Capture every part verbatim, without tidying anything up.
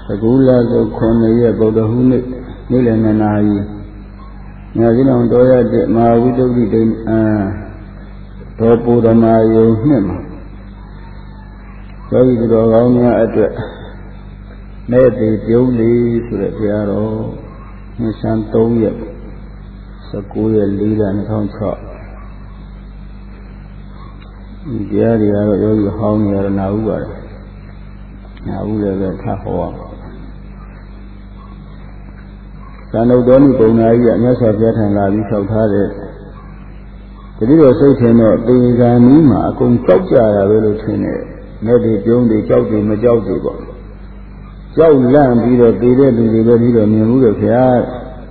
Segula so khone Buddha Huni Nilananayi Nazino Doya de Mawidi de Topu Ramayo Him. So you go on your address. Maybe Julie to the Piaro Nisantoya Sakuya Lila and Tonka. Diaria, you home here now. Now we have a tahoe. Sano Doni Bonaya, Nasa Jet and Lavi Shotare. The little Satan of the Ganima, Kum Chokja, will train it. Maybe June the Chokji Majoti. Joe Lamb, either Peter, the little Nimu of Yard.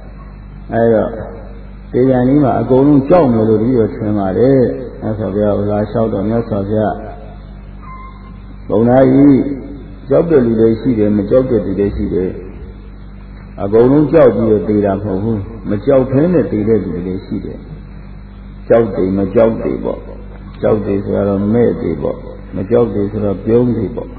I the Ganima, a golden John will be a tremare. As of the shout on Nasa Bonai. Job the day see them, a job the day see them. A golden job you did up for whom, Major Pennet did the day see them. Job day, Major day book. Job days are a mad day book. Major days are a build day book.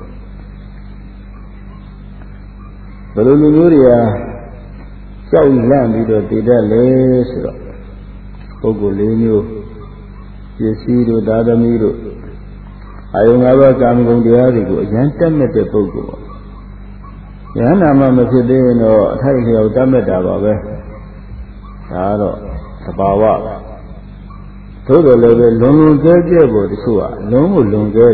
The Luluria, Joe Lamb either did a lace. Pogolino, you see the other middle. I don't ever come on the article, Yantam met the Pogo. Yanama Masidino, Taiki of Dametaba, Saro, Tabawa. Todo level, Lomu Gergebo, the Sua, Lomu Lunger.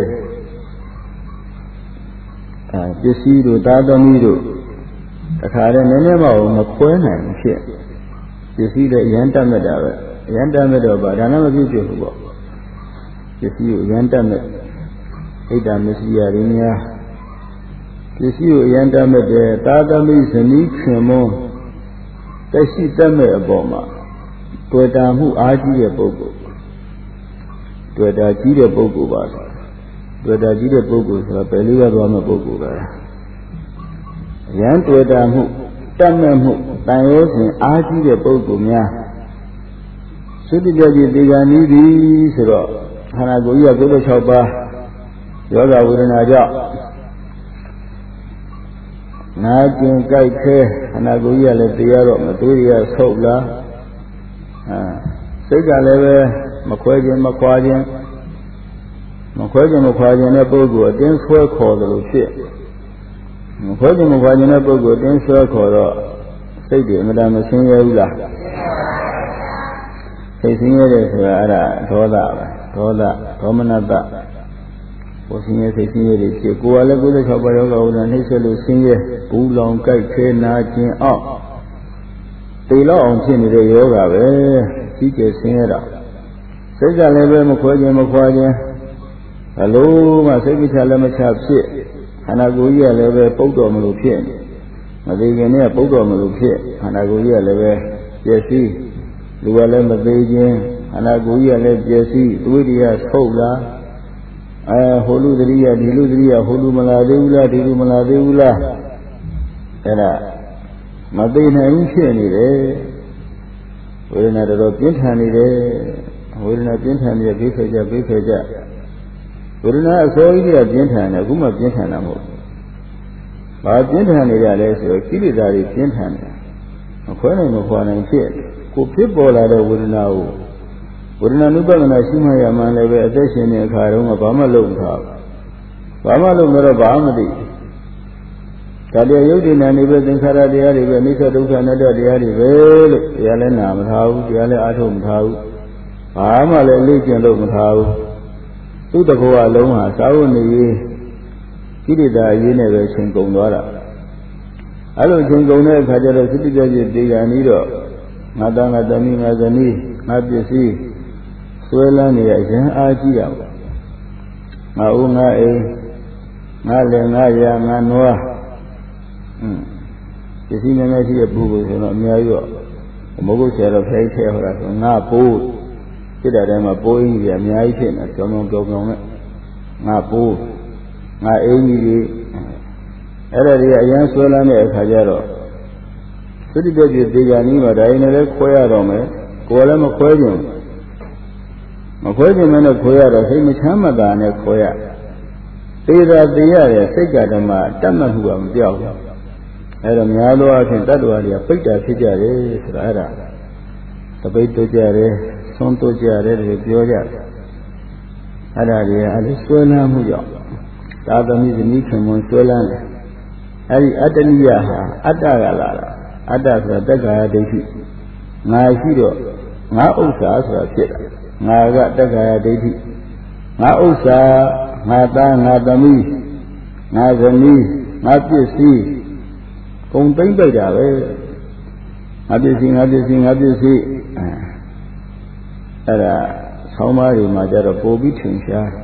You see the Dada Mido, a Karen Enema, Maquena and shit. You see the Yantametaba, Yantametaba, I never did you. You see Yantamet. Ida Messiarinia. This you Yandame de Tadami Sanikamo. They see them a bomber. Tuetamu Aji a Bogo. Tuetaji a Bogo was. Tuetaji a Bogo, a Pelia Rama Bogo. Yan Tuetamu, Tamamu, Tayos and Aji a Bogo Mia. Sudikaji Diganidi, Siro, Hanagoya Goda Chapa. Yoga within a job. Nakin Kaike, Hanaguya Letiaro, Maturia, Sopla, Sega Leve, Maquajan, Maquajan, Maquajan, Maquajan, Ebogo, then swear call the ship. Maquajan, Maquajan, Ebogo, then swear call the Sadi, Madame Senior. Facing it is Toda, Toda, Tomanata. Was in a facility, Kuala Gula Chabayoga and his singer, Pulong Kai Nakin up. They long sing the yoga, eh? He can sing it up. Says I never Maquaja Maquaja. Hello, my secretary, let me have shit. And I go here, level Poto Malupian. Madivania Poto Malupian, and I go here, level Jessie. Lualem Beijing, and I go here, let Jessie, Ludia Sola. Holu Dria, Diludria, Holu Maladula, Dilu Maladula. And Madina Inchini, we're not a Pinthani, we're not Pinthani, a Bifeja, Bifeja. We're not so easy a Pinthana, Guma Pinthana. But Pinthani, a Kilidari Pinthana. A corner of one and shit. Who people are there with now? Urina Nubana Shima Yaman Leve Attention in Karuma Bama Lomha. Bama Lomara Bamadi. Kadia Yudin and everything Saradiari, Venica Duka Nada Diari, Vel, Yalenam House, Yale Atom House, Bama Legion of House. To the Goa Loma, Sauni Kidida Universe Gondora. I don't think Gona Kajara City Diganido, Madame Adami Mazani, Mabisi. Swelani Yan Agia Mauna A Malenaya Manua. The senior Messi of Bubbles in Omiayo, Mogu said of Hay Napo. Did I am a boy in the Amiation at Common Government? Napo, Na Amy, Eladia Yan Swelani Kajaro. So did you dig Anima, Diana Koyarome, Koalama Koyum. Maquajan of Koya, the same as Hamada and Koya. They are the area, Segadama, Tamahu, အဲ့တော့များသောအားဖြင့်တတ္တဝါတွေကပိဋ္ဌာဖြစ်ကြတယ်ဆိုတာအဲ့ဒါသပိတ်တို့ကြတယ်သွန်းတို့ကြတယ်လို့ပြောကြတယ်အဲ့ဒါတွေကအဲ့ဒီဆွဲလန်းမှုကြောင့်သာသမီဇနီးခင်မွန်ဆွဲလန်းတယ်အဲ့ဒီအတ္တနိယဟာအတ္တကလာတာအတ္တဆိုတာတက္ကာယဒိဋ္ဌိငါရှိတော့ငါဥစ္စာဆိုတာဖြစ်တာငါကတက္ကာယဒိဋ္ဌိငါဥစ္စာငါသားငါသမီးငါဇနီးငါပစ္စည်းကုံသိမ့်ပိတ်တာပဲငါပစ္စည်းငါပစ္စည်းငါပစ္စည်းအဲ့ဒါဆောင်းပါးတွေမှာကြတော့ပို့ပြီးထင်ရှား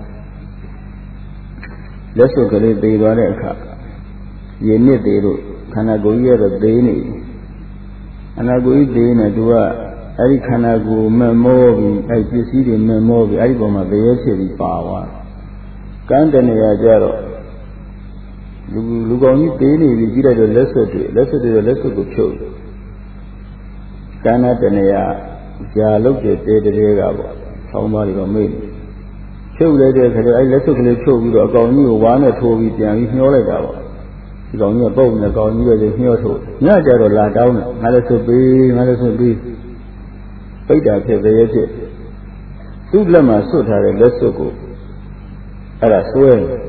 လက်စွပ်ကလေးသေးသွားတဲ့အခါရေနစ်သေးလို့ခန္ဓာကိုယ်ကြီးရတော့သေးနေခန္ဓာကိုယ်ကြီးသေးနေသူကအဲ့ဒီခန္ဓာကိုယ်မမောပြီးအဲ့ပစ္စည်းတွေမမောပြီးအဲ့ဒီပုံမှာသေရဖြစ်ပြီးပါသွားကန်းတနေရာကြတော့လူလူကောင်ကြီးသေးနေပြီကြည့်လိုက်တော့လက်စွပ်တွေလက်စွပ်တွေလက်စွပ်ကိုဖြုတ်ကန်းတနေရာကြာလုတ်တဲ့တေးတေးကပေါ့ဆောင်းပါးတွေတော့မေ့တယ်ဖြုတ်လိုက်တဲ့ခါကျအဲ့လက်စွပ်ကလေးဖြုတ်ပြီးတော့အကောင်ကြီးကိုဝါးနဲ့ထိုးပြီးပြန်ပြီးညှောလိုက်တာပေါ့ဒီကောင်ကြီးကပုတ်နေကောင်ကြီးတွေညှောထိုးညကြတော့လာတောင်းတယ်ငါလည်းစွပ်ပေးငါလည်းစွပ်ပေးပိဋ္ဌာဖြစ်သေးရဲ့ဖြစ်သူ့လက်မှာစွတ်ထားတဲ့လက်စွပ်ကိုအဲ့ဒါဆွဲ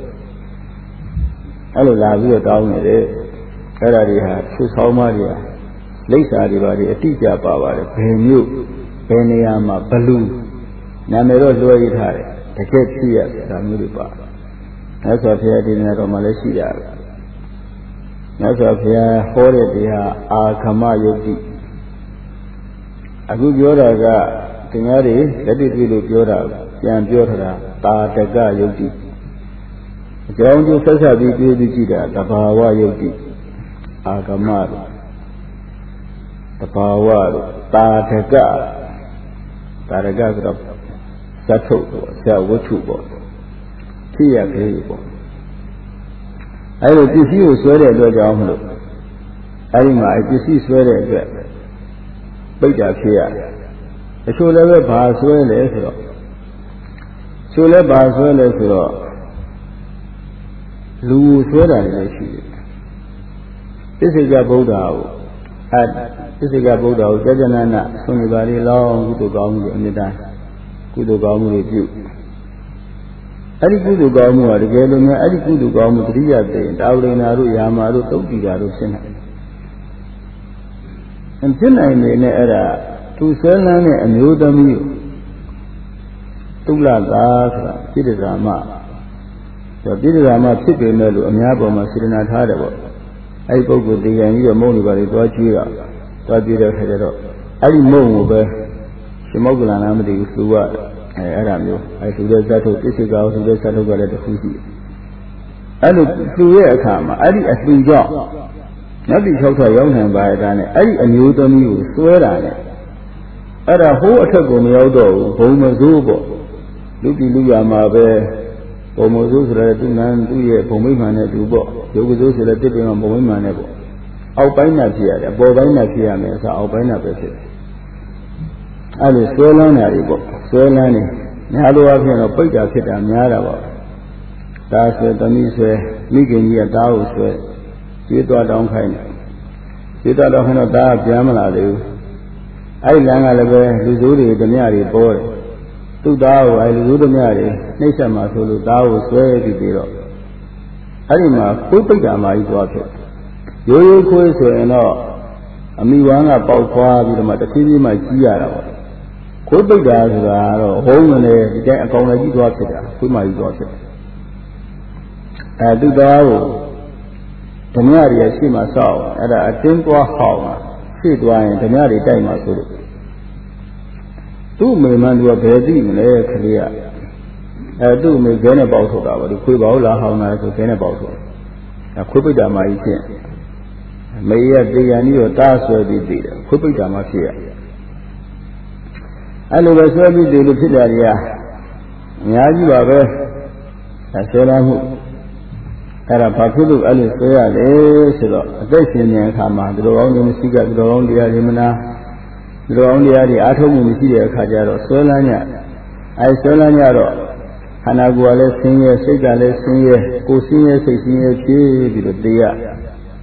အဲ့လိုလာပြီးတော့တောင်းနေတယ်အဲ့ဒါတွေဟာသူ့ဆောင်းမတွေဟာလိပ်စာတွေပါတွေအတိအကျပါပါတယ်ဘယ်မျိုးဘယ်နေရာမှာဘလူနာမည်တော့လွှဲရထားတယ်တကယ်ဖြစ်ရတာမျိုးတွေပါမြတ်စွာဘုရားဒီနေရာတော်မှာလည်းရှိရတယ်မြတ်စွာဘုရားဟောတဲ့တရားအာခမယုတ်တိအခုပြောတာကတရားတွေလက်တွေ့တွေ့လို့ပြောတာပြန်ပြောထားတာတာတကယုတ်တိအကြောင်းကျိုးဆက်ဆက်ပြီးပြောပြီးကြည့်တာတဘာဝယုတ်တိအာဂမတို့တဘာဝတို့တာတကတာတကဆိုတော့ဇတ်ထုတ်ပေါ့ဇတ်ဝတ္ထုပေါ့ဖြစ်ရကလေးပေါ့အဲလိုပစ္စည်းကိုဆွဲတဲ့အတွက်ကြောင့်မလို့အဲဒီမှာပစ္စည်းဆွဲတဲ့အတွက်ပိဋ္ဌာဖြစ်ရတယ်အချို့လည်းပဲဘာဆွဲလဲဆိုတော့ချို့လည်းဘာဆွဲလဲဆိုတော့လူဆွဲတာလည်းရှိတယ်ပစ္စေကဗုဒ္ဓကိုအဲပစ္စေကဗုဒ္ဓကိုကြာကြာနာနာဆွေးနွေးပါလေလောင်းကုသိုလ်ကောင်းမှုအမြဲတမ်းကုသိုလ်ကောင်းမှုတွေပြုအဲ့ဒီကုသိုလ်ကောင်းမှုကတကယ်လို့များအဲ့ဒီကုသိုလ်ကောင်းမှုတတိယသိရင်တာဝရိဏတို့ယာမာတို့တုတ်တီတာတို့ရှင်းတယ်အဖြစ်နိုင်နေနဲ့အဲ့ဒါသူဆွဲလန်းတဲ့အမျိုးသမီးကိုတုလသာဆိုတာပြိတ္တာမဆိုပြိတ္တာမဖြစ်ပေမဲ့လို့အများပေါ်မှာစေတနာထားတယ်ပေါ့အဲ့ဒီပုဂ္ဂိုလ်တရားကြီးရဲ့မုန်းတွေပါလေတွားကျွေးတာတွားကျွေးတဲ့ခါကျတော့အဲ့ဒီမုန်းကိုပဲရှင်မောက္ကလနာမသိဘူးသူကအဲအဲ့ဒါမျိုးအဲသူတဲ့ဇတ်ထုတ်ပစ္စေကောသူတဲ့ဇတ်ထုတ်ကလည်းတစ်ခုရှိတယ်အဲ့လိုသူရဲ့အခါမှာအဲ့ဒီအသူကြောင့်နတ်ပြည်၆ထရောက်နိုင်ပါတဲ့ဒါနဲ့အဲ့ဒီအမျိုးသမီးကိုစွဲတာနဲ့အဲ့ဒါဟိုးအထက်ကိုမရောက်တော့ဘူးဘုံမစိုးပေါ့လူပြည်လူရမှာပဲဘုံမစိုးဆိုတဲ့သူနန်းသူ့ရဲ့ဘုံမိမှန်နဲ့သူပေါ့ယုတ်ကစိုးဆိုတဲ့တစ်ပင်ကဘုံမိမှန်နဲ့ပေါ့အောက်ပိုင်းနဲ့ဖြစ်ရတယ်အပေါ်ပိုင်းနဲ့ဖြစ်ရမယ်ဆိုအောက်ပိုင်းနဲ့ပဲဖြစ်တယ်အဲ့ဒီဆွဲလန်းတာတွေပေါ့ဆွဲလန်းနေများသောအားဖြင့်တော့ပိဋ္ဌာဖြစ်တာများတာပေါ့ဒါဆွဲသမီးဆွဲမိခင်ကြီးကတားကိုဆွဲကျွေးသွားတောင်းခိုင်းတယ်ကျွေးသွားတော့ခိုင်းတော့တားကပြန်မလာသေးဘူးအဲ့ဒီလမ်းကလည်းပဲလူစိုးတွေဓမြတွေပေါ်တယ်သူ့သားကိုအဲ့လူစိုးဓမြတွေနှိမ့်ဆက်မှာဆိုလို့တားကိုဆွဲပြီးပြီးတော့အဲ့ဒီမှာကိုယ်ပိဋ္ဌာမာကြီးသွားဖြစ်ရိုးရိုးခွေးဆိုရင်တော့အမိဝမ်းကပေါက်သွားပြီးတော့မှတစ်ဖြည်းဖြည်းမှကြီးရတာပေါ့ခွေးပိတ်တာဆိုတာတော့ဟုံးနေဒီတိုင်းအကောင်လည်းကြီးသွားဖြစ်တာခွေးမကြီးသွားဖြစ်တယ်အဲသူသားကိုဓမြတွေရှိမှစောက်အဲ့ဒါအတင်းသွားဟောင်းတာဖြည့်သွားရင်ဓမြတွေတိုက်မှဆိုလို့သူ့မိမန်သူကဘယ်သိမလဲခလေးကအဲသူ့မိခဲနဲ့ပေါက်ထုတ်တာပေါ့ဒီခွေးပေါက်လာဟောင်းတာဆိုခဲနဲ့ပေါက်ထုတ်အဲခွေးပိတ်တာမှကြီးဖြစ်မေရတရားနည်းတော့တားဆွဲပြီးသိတယ်ခွေးပိတ်တာမှဖြစ်ရအဲ့လိုပဲဆွဲပြီးသိလို့ဖြစ်တာတွေကအများကြီးပါပဲဒါဆွဲလာမှုအဲ့ဒါဘာဖြစ်လို့အဲ့လိုဆွဲရလဲဆိုတော့အသက်ရှင်နေတဲ့အခါမှာဒီလိုအောင်နေမရှိကဒီလိုအောင်တရားတွေမနာဒီလိုအောင်တရားတွေအားထုတ်မှုမရှိတဲ့အခါကျတော့ဆွဲလန်းညအဲဆွဲလန်းညတော့ခန္ဓာကိုယ်ကလည်းဆင်းရဲစိတ်ကလည်းဆင်းရဲကိုယ်ဆင်းရဲစိတ်ဆင်းရဲဖြစ်ပြီးတော့တရား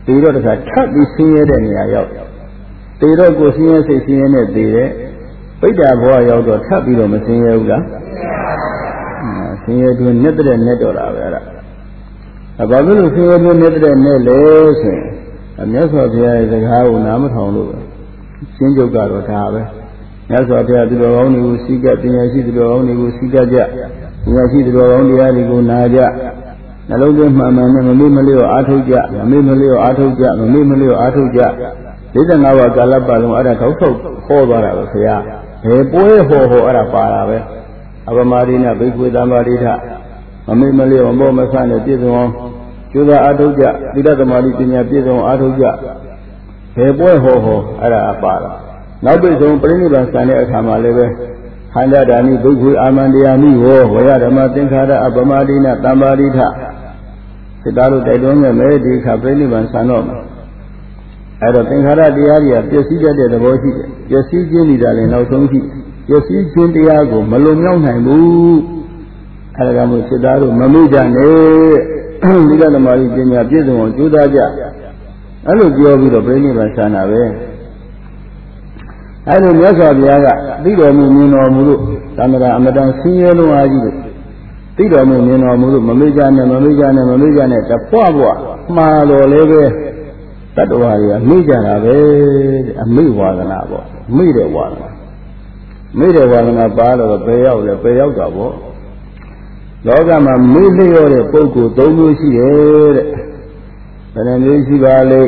ဒီတော့တခါထပ်ပြီးဆင်းရဲတဲ့နေရာရောက်တေတော့ကိုဆင်းရဲစိတ်ဆင်းရဲနဲ့တေတဲ့ပိဋ္ဌာဘဝရောက်တော့ထပ်ပြီးတော့မဆင်းရဲဘူးလားဆင်းရဲတွင်နဲ့တဲ့နဲ့တော့တာပဲအဲ့ဒါဘာဖြစ်လို့ဆင်းရဲတွင်နဲ့တဲ့နဲ့လဲဆိုရင်မြတ်စွာဘုရားရဲ့စကားကိုနားမထောင်လို့ပဲရှင်းကြုတ်ကတော့ဒါပဲမြတ်စွာဘုရားသူတော်ကောင်းတွေကိုစီကပ်ပညာရှိသူတော်ကောင်းတွေကိုစီကပ်ကြပညာရှိသူတော်ကောင်းတရားတွေကိုနာကြနှလုံးသွင်းမှန်မှန်နဲ့မမေ့မလျော့အားထုတ်ကြမမေ့မလျော့အားထုတ်ကြမမေ့မလျော့အားထုတ်ကြ၄၅ပါးကာလပတ်လုံးအဲ့ဒါထောက်ထုတ်ဟောသွားတာပဲဘုရားဘယ်ပွဲဟောဟောအဲ့ဒါပါတာပဲအပမရိဏဘိက္ခွေသံဃာရိထမမေ့မလျော့မောမဆနဲ့ပြည့်စုံအောင်ကျိုးသာအားထုတ်ကြသီလသမာဓိပညာပြည့်စုံအားထုတ်ကြဘယ်ပွဲဟောဟောအဲ့ဒါပါတာနောက်ပြည့်စုံပြိဋိဘံစံတဲ့အခါမှာလည်းပဲခန္ဓာဓာနိဘိက္ခွေအာမန္တရားမိဟောဝရဓမ္မသင်္ခါရအပမရိဏသံဃာရိထစိတ်သားတို့တိုက်တွန်းခဲ့မယ်ဒီခါပြိဋိဘံစံတော့မယ်အဲ့တော့သင်္ခါရတရားတွေကပျက်စီးတတ်တဲ့သဘောရှိတယ်ပျက်စီးခြင်းနေတာလည်းနောက်ဆုံးရှိပျက်စီးခြင်းတရားကိုမလွန်မြောက်နိုင်ဘူးအဲ့ဒါကြောင့်မို့စိတ်သားတို့မမေ့ကြနဲ့ဒီကသမารီပညာပြည့်စုံအောင်ကြိုးစားကြအဲ့လိုပြောပြီးတော့ပြိဋိဘံစံတာပဲအဲ့လိုမြတ်စွာဘုရားကသိတော်မူမြင်တော်မူလို့သမထအမတန်ဆင်းရဲလုံးအားကြီးလို့သိတော်မူမြင်တော်မူလို့မမေ့ကြနဲ့မမေ့ကြနဲ့မမေ့ကြနဲ့တဖွားဖွားမှားတော်လည်းပဲတတ္တဝါတွေကမေ့ကြတာပဲအမေ့ဝါဒနာပေါ့မေ့တဲ့ဝါဒနာမေ့တဲ့ဝါဒနာပါတော့ဘယ်ရောက်လဲဘယ်ရောက်တာပေါ့လောကမှာမေ့လျော့တဲ့ပုဂ္ဂိုလ်သုံးမျိုးရှိတယ်တဲ့ဘယ်နှမျိုးရှိပါလဲ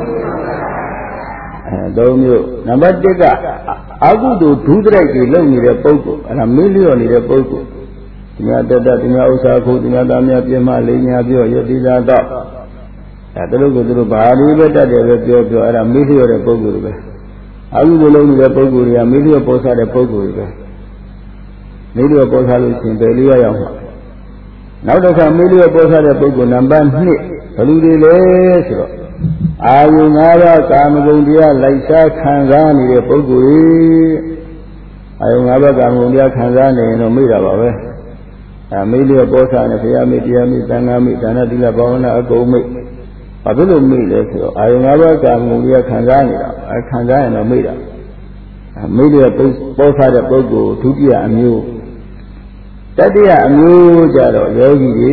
အဲသုံးမျိုးနံပါတ်တစ်ကအကုသိုလ်ဒုစရိုက်တွေလုပ်နေတဲ့ပုဂ္ဂိုလ်အဲဒါမေ့လျော့နေတဲ့ပုဂ္ဂိုလ်ဒီမှာတတဒီမှာဥစ္စာခုဒီမှာသားများပြမလေးညာပြောရတိသာတော့အဲသူတို့ကသူတို့ဘာလို့ပဲတတ်တယ်ပဲပြောပြောအဲ့ဒါမေ့လျော့တဲ့ပုဂ္ဂိုလ်တွေပဲအကုသိုလ်လုပ်နေတဲ့ပုဂ္ဂိုလ်တွေကမေ့လျော့ပေါ်စားတဲ့ပုဂ္ဂိုလ်တွေပဲမေ့လျော့ပေါ်စားလို့ရှင်ပဲလေးရောက်မှာနောက်တစ်ခါမေ့လျော့ပေါ်စားတဲ့ပုဂ္ဂိုလ်နံပါတ်နှစ်ဘယ်လိုတွေလဲဆိုတော့အာယုငါးပါးကာမဂုဏ်တရားလိုက်စားခံစားနေတဲ့ပုဂ္ဂိုလ်တွေအာယုငါးပါးကာမဂုဏ်တရားခံစားနေရင်တော့မေ့တာပါပဲအဲမေ့လျော့ပေါ်စားနေဘုရားမေ့တရားမေ့သံဃာမေ့ဒါနသီလဘာဝနာအကုန်မေ့ဘာဖြစ်လို့မေ့လဲဆိုတော့အာယုငါးပါးကာမဂုဏ်တရားခံစားနေတာအဲခံစားရင်တော့မေ့တာမေ့လျော့ပေါ်စားတဲ့ပုဂ္ဂိုလ်ဒုတိယအမျိုးတတိယအမျိုးကြတော့ယောဂီတွေ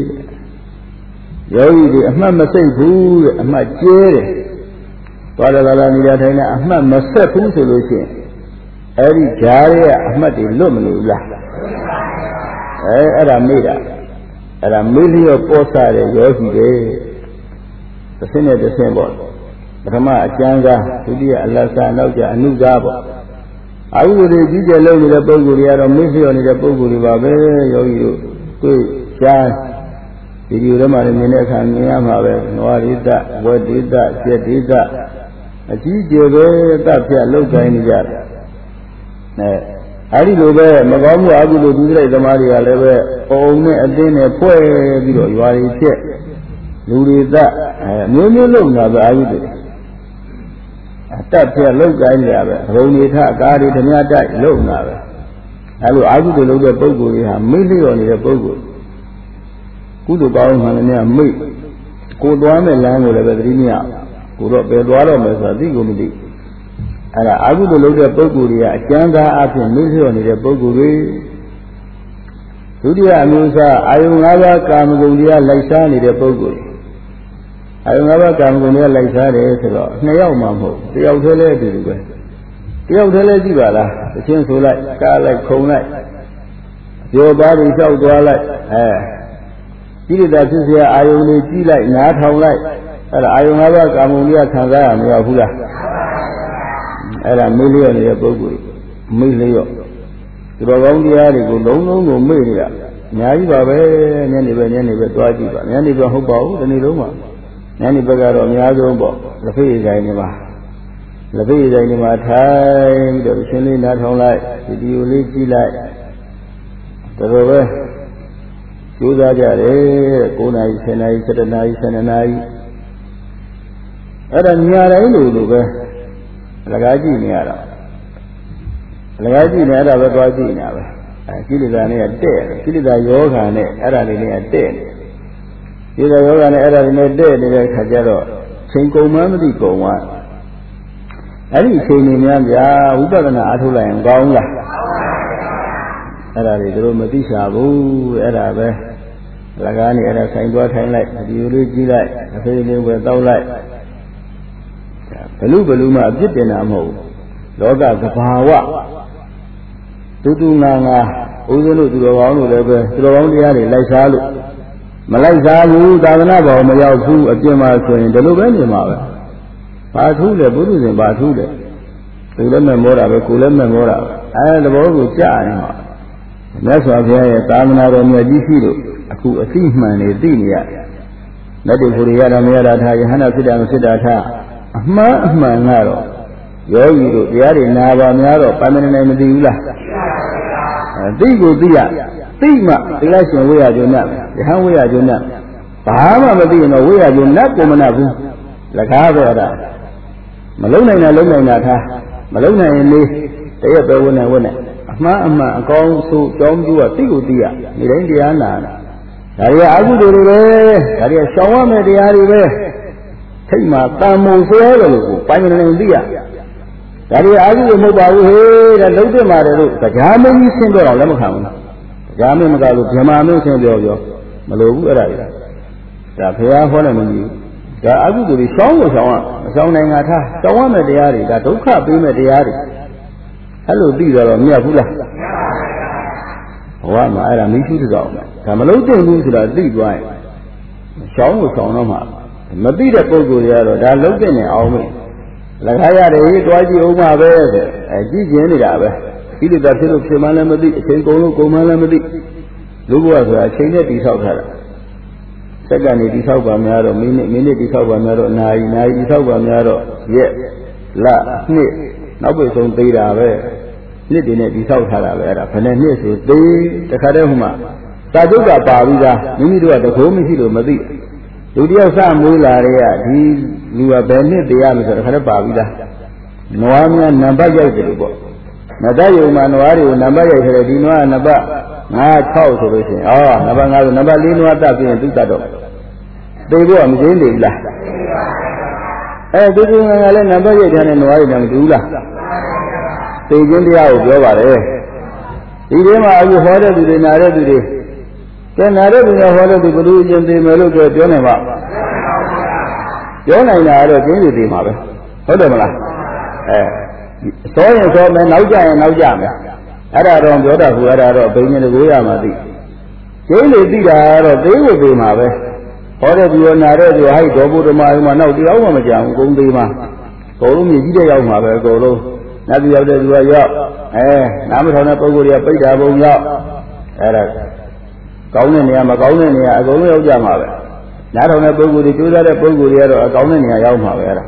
ယောဂီတွေအမှတ်မစိတ်ဘူးတဲ့အမှတ်ကျဲတယ်သွားတယ်လာလာနေရာထိုင်နေအမှတ်မဆက်ဘူးဆိုလို့ရှိရင်အဲ့ဒီဂျားရဲ့အမှတ်တွေလွတ်မလို့လားအဲအဲ့ဒါမေ့တာအဲ့ဒါမေ့လျော့ပေါ်စားတဲ့ယောဂီတွေတစ်ဆင့်နဲ့တစ်ဆင့်ပေါ့ပထမအကျမ်းကားဒုတိယအလတ်စားနောက်ကျအနုကားပေါ့အာဟုတွေကြီးကျယ်လုံးနေတဲ့ပုဂ္ဂိုလ်တွေကတော့မေ့လျော့နေတဲ့ပုဂ္ဂိုလ်တွေပါပဲယောဂီတို့တွေ့ရှားဒီဒီထဲမှာလည်းမြင်တဲ့အခါမြင်ရမှာပဲနဝရိတဝဒိတကျက်တိတအကြီးကျယ်ပဲတပ်ဖြတ်လောက်တိုင်းနေကြတယ်အဲအဲဒီလိုပဲမကောင်းမှုအကုသိုလ်ဒုစရိုက်သမားတွေကလည်းပဲပုံနဲ့အတင်းနဲ့ဖွဲ့ပြီးတော့ရွာတွေဖြစ်လူတွေသအဲမျိုးမျိုးလုံတာပဲအာဟုတွေအတပ်ဖြတ်လောက်တိုင်းကြပဲဘုံနေထအကားတွေဓမြတိုက်လုံတာပဲအဲလိုအာဟုတွေလုံတဲ့ပုဂ္ဂိုလ်တွေဟာမိလျော့နေတဲ့ပုဂ္ဂိုလ်ကုသိုလ်ကောင်းမှလည်းများမိတ်ကိုသွားမဲ့လမ်းကိုလည်းပဲသတိမရကိုတော့ပဲသွားတော့မယ်ဆိုတာသိကိုမသိအဲ့ဒါအာဟုတုလုပ်တဲ့ပုဂ္ဂိုလ်တွေကအကျမ်းသာအဖြစ်မေ့လျော့နေတဲ့ပုဂ္ဂိုလ်တွေဒုတိယအမျိုးအစားအာယုံ၅ပါးကာမဂုဏ်တရားလိုက်စားနေတဲ့ပုဂ္ဂိုလ်အာယုံ၅ပါးကာမဂုဏ်တရားလိုက်စားတယ်ဆိုတော့နှစ်ယောက်မှမဟုတ်တယောက်တည်းလည်းအတူတူပဲတယောက်တည်းလည်းကြည့်ပါလားအချင်းဆိုလိုက်ကားလိုက်ခုံလိုက်ပြောပါးတွေလျှောက်သွားလိုက်အဲကြည့်တဲ့ဖြစ်เสียအာယုန်လေးကြည့်လိုက်နားထောင်လိုက်အဲ့ဒါအာယုန်၅ပါးကာမဂုဏ်ကြီးခံစားရမရဘူးလားအဲ့ဒါမေ့လျော့နေတဲ့ပုဂ္ဂိုလ်မေ့လျော့ဒီတော်ကောင်းတရားတွေကိုလုံးလုံးကိုမေ့နေတာအများကြီးပါပဲညနေပဲညနေပဲတွားကြည့်ပါညနေပဲဟုတ်ပါဘူးဒီနေ့လုံးမှာညနေဘက်ကတော့အများဆုံးပေါ့လက်ဖေးဆိုင်နေမှာလက်ဖေးဆိုင်နေမှာထိုင်ပြီးတော့ရှင်လေးနားထောင်လိုက်ဗီဒီယိုလေးကြည့်လိုက်တော်တော်ပဲကျိုးစားကြတယ်၉နာရီ၁၀နာရီ၁၇နာရီ၁၂နာရီအဲ့ဒါညာတိုင်းလိုလိုပဲအလကားကြည့်နေရတော့အလကားကြည့်နေအဲ့ဒါပဲသွားကြည့်နေတာပဲအဲကိလေသာနဲ့တဲ့ကိလေသာယောဂာနဲ့အဲ့ဒါလေးနဲ့တဲ့ကိလေသာယောဂာနဲ့အဲ့ဒါလေးနဲ့တဲ့နေတဲ့ခါကျတော့ချိန်ကုန်မှမသိကုန်သွားအဲ့ဒီအချိန်နေများဗျာဝိပဿနာအားထုတ်လိုက်ရင်ကောင်းလားအဲ့ဒါတွေသူတို့မသိချဘူးအဲ့ဒါပဲလကားနေအဲ့ဒါဆိုင်သွားထိုင်လိုက်ဒီလိုလေးကြည့်လိုက်အဖေလေးဝယ်တောက်လိုက်ဘလူဘလူမှအပြစ်တင်တာမဟုတ်ဘူးလောကသဘာဝတူတူငါငါဦးဇင်းတို့သူတော်ကောင်းတို့လည်းပဲသူတော်ကောင်းတရားတွေလိုက်စားလို့မလိုက်စားဘူးသာသနာ့ဘောင်မရောက်ဘူးအပြစ်မှာဆိုရင်ဒီလိုပဲနေမှာပဲဘာထူးလဲဘုရုရှင်ဘာထူးလဲသူလည်းမဲ့မောတာပဲကိုယ်လည်းမဲ့မောတာပဲအဲသဘောကိုကြားနေမှာမြတ်စွာဘုရားရဲ့သာသနာတော်မြတ်ကြီးရှိလို့အခုအသိမှန်နေသိနေရလက်တွေကိုရရတာမရတာထားယဟန္တာဖြစ်တာမဖြစ်တာထားအမှန်အမှန်ကတော့ယောဂီတို့တရားတွေနာပါများတော့ပါမနေနိုင်မသိဘူးလားသိကိုသိရသိမှတရားရှင်ဝိရကျုံနဲ့ယဟန်ဝိရကျုံနဲ့ဘာမှမသိရင်တော့ဝိရကျုံနဲ့ကိုမနာဘူးလကားပဲအဲ့ဒါမလုံးနိုင်တာလုံးနိုင်တာထားမလုံးနိုင်ရင်လေးတရက်ပဲဝင်နေဝင်နေအမှားအမှန်အကောင်းဆိုကြောင်းကျိုးကသိကိုသိရနေတိုင်းတရားနာတာဒါတွေကအာဟုတွေပဲဒါတွေကရှောင်ရမယ့်တရားတွေပဲထိတ်မှာတန်မုံဆွဲတယ်လို့ပိုင်မနေသိရဒါတွေအာဟုတွေမဟုတ်ပါဘူးဟေးတဲ့လုံးတက်ပါတယ်လို့ကြားမင်းကြီးဆင်းတော့လည်းမခံဘူးကြားမင်းမကလို့ဗြဟ္မာမင်းဆင်းပြောပြောမလိုဘူးအဲ့ဒါတွေဒါဘုရားဟောတယ်မကြီးဒါအာဟုတွေရှောင်းကိုရှောင်းရမရှောင်းနိုင်တာထားရှောင်းရမယ့်တရားတွေဒါဒုက္ခပေးမယ့်တရားတွေအဲ့လိုသိတော့မြတ်ဘူးလားဘဝမှာအဲ့ဒါမိရှိတော့ဒါမလုံးတင်ဘူးဆိုတာသိသွားရင်ရှောင်းကိုရှောင်းတော့မှမသိတဲ့ပုဂ္ဂိုလ်တွေကတော့ဒါလုံးတင်နေအောင်မေးလက်ခါရတယ်တွားကြည့်အောင်ပါပဲဆိုအဲကြည့်ကျင်နေတာပဲဒီလိုတဖြစ်လို့ဖြစ်မှလည်းမသိအချိန်ကုန်လို့ကုန်မှလည်းမသိလူဘဝဆိုတာအချိန်နဲ့တိဆောက်ထားတာစက္ကန့်နေတိဆောက်ပါများတော့မိနစ်မိနစ်တိဆောက်ပါများတော့နာရီနာရီတိဆောက်ပါများတော့ရက်လနှစ်နောက်ပိတ်ဆုံးသေးတာပဲနှစ်တွေနဲ့တိဆောက်ထားတာပဲအဲ့ဒါဘယ်နဲ့နှစ်ဆိုသေးတခါတည်းဟိုမှာသာကျုပ်ကပါပြီးသားမိမိတို့ကတကိုးမရှိလို့မသိလူတယောက်စမွေးလာတဲ့ကဒီလူကဘယ်နှစ်တရားလို့ဆိုတော့ခါတော့ပါပြီးသားနွားများနံပါတ်ရိုက်တယ်လို့ပေါ့နတ်ယုံမှာနွားတွေကိုနံပါတ်ရိုက်ခဲ့တယ်ဒီနွားကနံပါတ်ငါး ၆ဆိုလို့ရှိရင်အော်နံပါတ်ငါးဆိုနံပါတ်လေးနွားတက်ပြီးရင်သူတတ်တော့သိဖို့ကမကျင်းနေဘူးလားအဲသူကငါလည်းနံပါတ်ရိုက်တဲ့နွားတွေမတူဘူးလားသိခြင်းတရားကိုပြောပါတယ်ဒီထဲမှာအခုဟောတဲ့သူတွေနာတဲ့သူတွေကဲနာတဲ့သူကဟောတဲ့သူဘယ်လိုအကျင့်သိမယ်လို့ပြောပြောနိုင်ပါပြောနိုင်တာတော့ကျင်းနေသေးမှာပဲဟုတ်တယ်မလားအဲစောရင်စောမယ်နောက်ကြရင်နောက်ကြမယ်အဲ့ဒါတော့ပြောတာကအဲ့ဒါတော့ဘိညာဉ်ကိုရမှာသိကျင်းနေသိတာတော့သေးကိုသေးမှာပဲဟောတဲ့သူရောနာတဲ့သူဟိုက်တော်ဘုဒ္ဓမာဟိုမှာနောက်တရားမှမကြဘူးကုန်သေးမှာကုန်လုံးမြည်ကြီးတဲ့ရောက်မှာပဲအကုန်လုံးနတ်ပြည်ရောက်တဲ့သူကရောက်အဲနားမထောင်တဲ့ပုဂ္ဂိုလ်တွေကပိဋကဘုံရောက်အဲ့ဒါကောင်းတဲ့နေရာမကောင်းတဲ့နေရာအကုန်လုံးရောက်ကြမှာပဲနားထောင်တဲ့ပုဂ္ဂိုလ်တွေကျိုးစားတဲ့ပုဂ္ဂိုလ်တွေကတော့အကောင်းတဲ့နေရာရောက်မှာပဲအဲ့ဒါ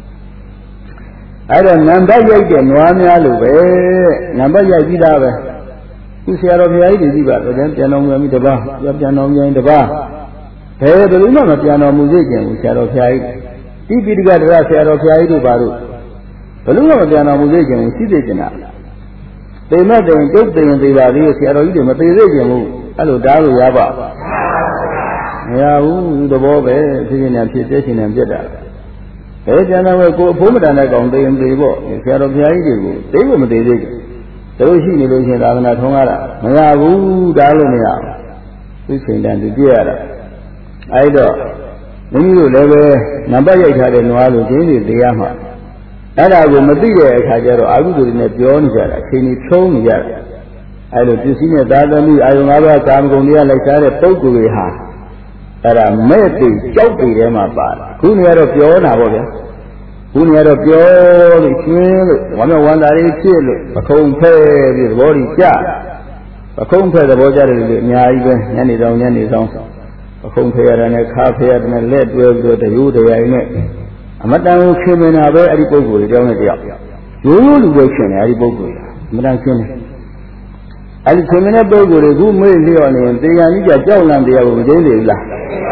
အဲ့တော့နံပါတ်ရိုက်တဲ့နွားများလို့ပဲနံပါတ်ရိုက်ပြီးသားပဲသူဆရာတော်ဘုရားကြီးတွေကြည့်ပါတော့ပြန်တော်မူပြီးတပါးပြန်တော်မူရင်တပါးဘယ်ဘယ်လိုမှမပြန်တော်မူစေခြင်းဘူးဆရာတော်ဘုရားကြီးတိပိဋကတရားဆရာတော်ဘုရားကြီးတို့ပါလို့ဘယ်လိုမှမပြန်တော်မူစေခြင်းဘူးရှိသေးခြင်းလားတေမတ်တင်ကျုပ်တင်သေးပါသေးဆရာတော်ကြီးတွေမသေးသေးခြင်းဘူးအဲ့လိုတားလို့ရပါမရဘူးသဘောပဲဖြစ်ခြင်းနဲ့ဖြစ်သေးခြင်းနဲ့ပြတ်တာဘယ်ပြန်တော့ကိုအဖိုးမတန်တဲ့ကောင်သိရင်သိပေါ့ဆရာတော်ဘုရားကြီးတွေကိုသိဖို့မသေးသေးဘူးတို့ရှိနေလို့ရှင်သာသနာထုံးရတာမရဘူးတားလို့မရဘူးသူချိန်တန်သူပြည့်ရတာအဲ့တော့မိမိတို့လည်းပဲနံပါတ်ရိုက်ထားတဲ့နွားလိုကျင်းနေသေးရမှာအဲ့ဒါကိုမသိတဲ့အခါကျတော့အာဟုသူတွေနဲ့ပြောနေကြတာအချိန်ကြီးဖြုံးနေကြတာအဲ့လိုပစ္စည်းနဲ့သာသမီအာယုံ၅ပါးကာမဂုဏ်တွေကလိုက်စားတဲ့ပုဂ္ဂိုလ်တွေဟာအဲ့ဒါမဲ့တိကြောက်တိထဲမှာပါတယ်ခုနေရာတော့ပြောတာပေါ့ဗျာခုနေရာတော့ပြောလို့ရှင်းလို့ဝမ်းမြောက်ဝမ်းသာလေးဖြစ်လို့ပခုံးဖဲပြီးသဘောကြီးကြပခုံးဖဲသဘောကြတယ်လို့အများကြီးပဲညနေဆောင်ညနေဆောင်ပခုံးဖဲရတာနဲ့ခါဖဲရတာနဲ့လက်တွဲပြီးတော့တရိုးတရားနဲ့အမတန်ကိုခင်မင်တာပဲအဲ့ဒီပုဂ္ဂိုလ်တွေတောင်းတဲ့တယောက်ရိုးရိုးလူပဲရှင်တယ်အဲ့ဒီပုဂ္ဂိုလ်တွေအမတန်ရှင်တယ်အဲ့ဒီခင်မင်တဲ့ပုဂ္ဂိုလ်တွေခုမေ့လျော့နေရင်တရားကြီးကကြောက်လန့်တရားကိုမသိသေးဘူးလား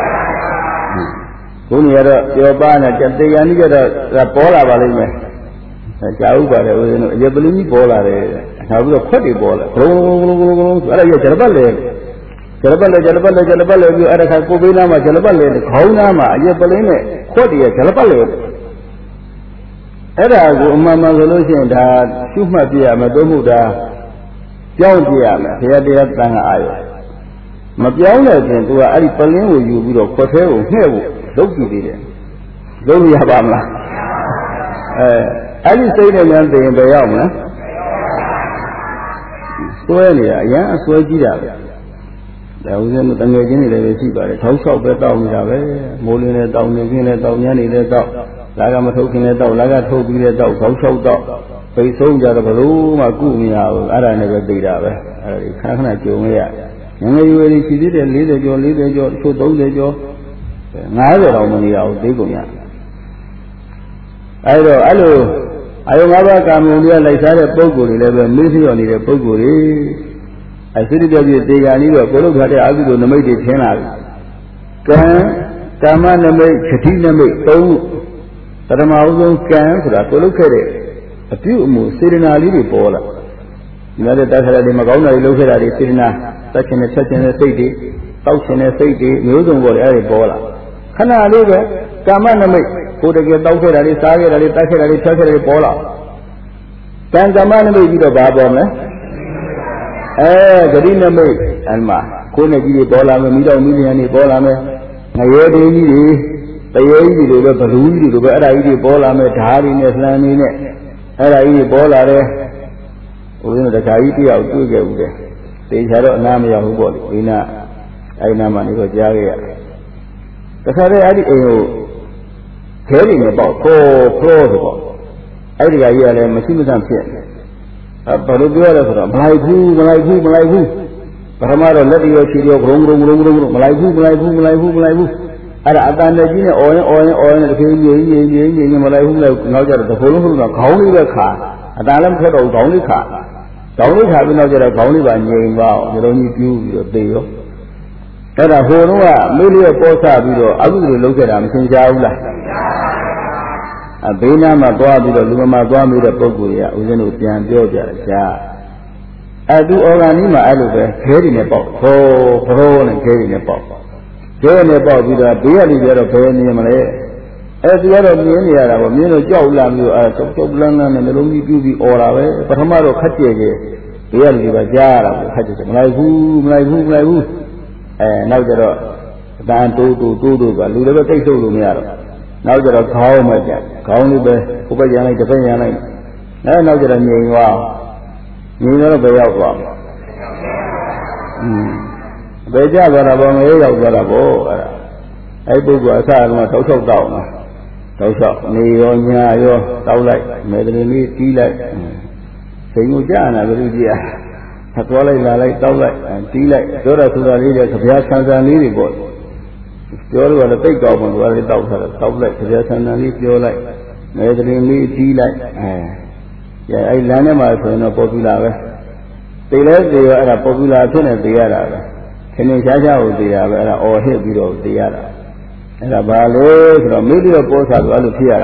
ခုနေရတော့ပြောပါနဲ့တရားကြီးကတော့ပေါ်လာပါလိမ့်မယ်ကြာဥပါတယ်ဦးဇင်းတို့အရပလူကြီးပေါ်လာတယ်နောက်ပြီးတော့ခွက်တွေပေါ်လာဘလုံးဘလုံးဘလုံးဘလုံးအဲ့ဒါရကြပတ်လေ Jalapale, Jalapale, Jalapale, you are a Kubina, Jalapale, Kaunama, Yapaline, Kodia, Jalapale. Era Mama solution that Shuma Pia, Madomuda, Jodia, Hiadia Tanga Ayo. Mapiana to a Alipalin with you with a hotel, here, don't you did it. Don't we have Amla? I didn't say them and they in the Yama. So, yeah, so I did that. There was in the Tangajini, they see by the house of the town, Molina town, Nina town, Yanni, the dog, Lagama token, the dog, Laga told me the dog, house of dog. They sold out of a room, a Gumia, I never did that. I can't do me. And you see it and leader your leader your so don't let your neither how many out they go. I know, I know, I don't have a camera like that, Pogo, eleven million in a Pogo. I said it every day, I knew a fellow had a argue on the made it ten hours. Can, Tamana make, Chatina make, so, Taramauzo can, for that, look at it. A few more, sitting a little polar. You know that I had a Magona, look at it, sitting a such and such and a city, thousand and city, you don't go every polar. Can I live it? Tamana make, put a get out at it, target at it, touch it at it, touch it at it, polar. Can Tamana make it a barber? Eh, Gadina made, and ma, Konagi, Bola, Mido, Million, Bola, Nayedi, the Yadi, the Baloo, the Araidi, Bola, Hari, Neslani, Araidi, Bola, the Kaiti out to get they had a Nami of Boli, Ina, Ainama, Jaria. The Sare Adi, caring about four plausible. Adi, I am a machine. Parudia, Malaibu, Malaibu, Malaibu. Paramaro, let you see your room, room, room, room, Malaibu, Malaibu, Malaibu, Malaibu. Adana, oil, oil, oil, and the Malaibu, now that the whole of Kauni car, Adalam said, oh, Kauni car. Kauni having now that a Kauni by name, wow, you don't need you, your deal. And a whole million posa, I will look at them since Jaula. A Bina Magua, the Luma Guami, the Poguya, within Utian Georgia. I do all anima, I look at carrying a box, pro, pro, and carrying a box. Carrying a box with a beer, the other penny, as the other mania, our Mino Joe Lamu, a Sokolan and the Lumi Beauty all away, but Hamaro Katia, really give a jar of Hatches, like who, like who, like who, and now there are Dan to do, do, do, but you never take so to me out. Now that a cow might get, county the Ubayana, the Payana, now that I'm saying, wow, you know, the out. They just got a long way of what I go. I do go aside my social down. Social, Neonia, your Taulight, Medellin, tea light, Sayujana, very dear. Hatwala, like Taulight, and tea light, Dora to the leaders of Yaskans and Lily Boy. Pure was a big government, where it out of top like suggestion and leave your light. Mediterranean tea light. Yeah, I learned my friend of popular. They left the other popular thing at the other. Can you judge out the other or hear below the other? And a ballet from middle of both as well as here.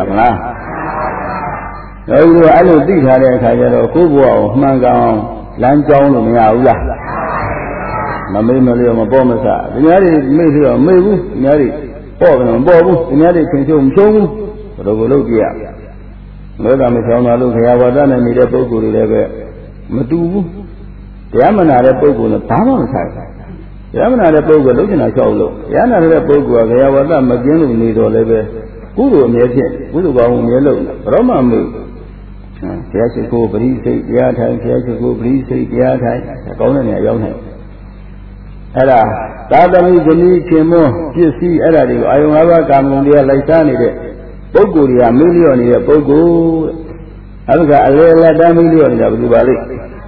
Now you are a big higher Kubo, Manga, Lanjong, Miaula. Mamma mia, ma bomba sa. Ignari me here, me, ignari. Poco, bobo, ignari can show him show. Rogologia. Loda me found a look here, was done and made a poco to the Matu. The Amana poco, the Tama side. The Amana poco looking at Solo. Yana poco, there was a Magino need or level. Guru made Guru yellow. Roma me. Fiasco, please say, yeah, time, Fiasco, please say, yeah, time. A colony, a young head. Era, Tadami, Jimmy, Chemo, P C, Era, I don't have a Camulia like Tani, Poguria, million in a Pogu. I've got a little million in a Bali.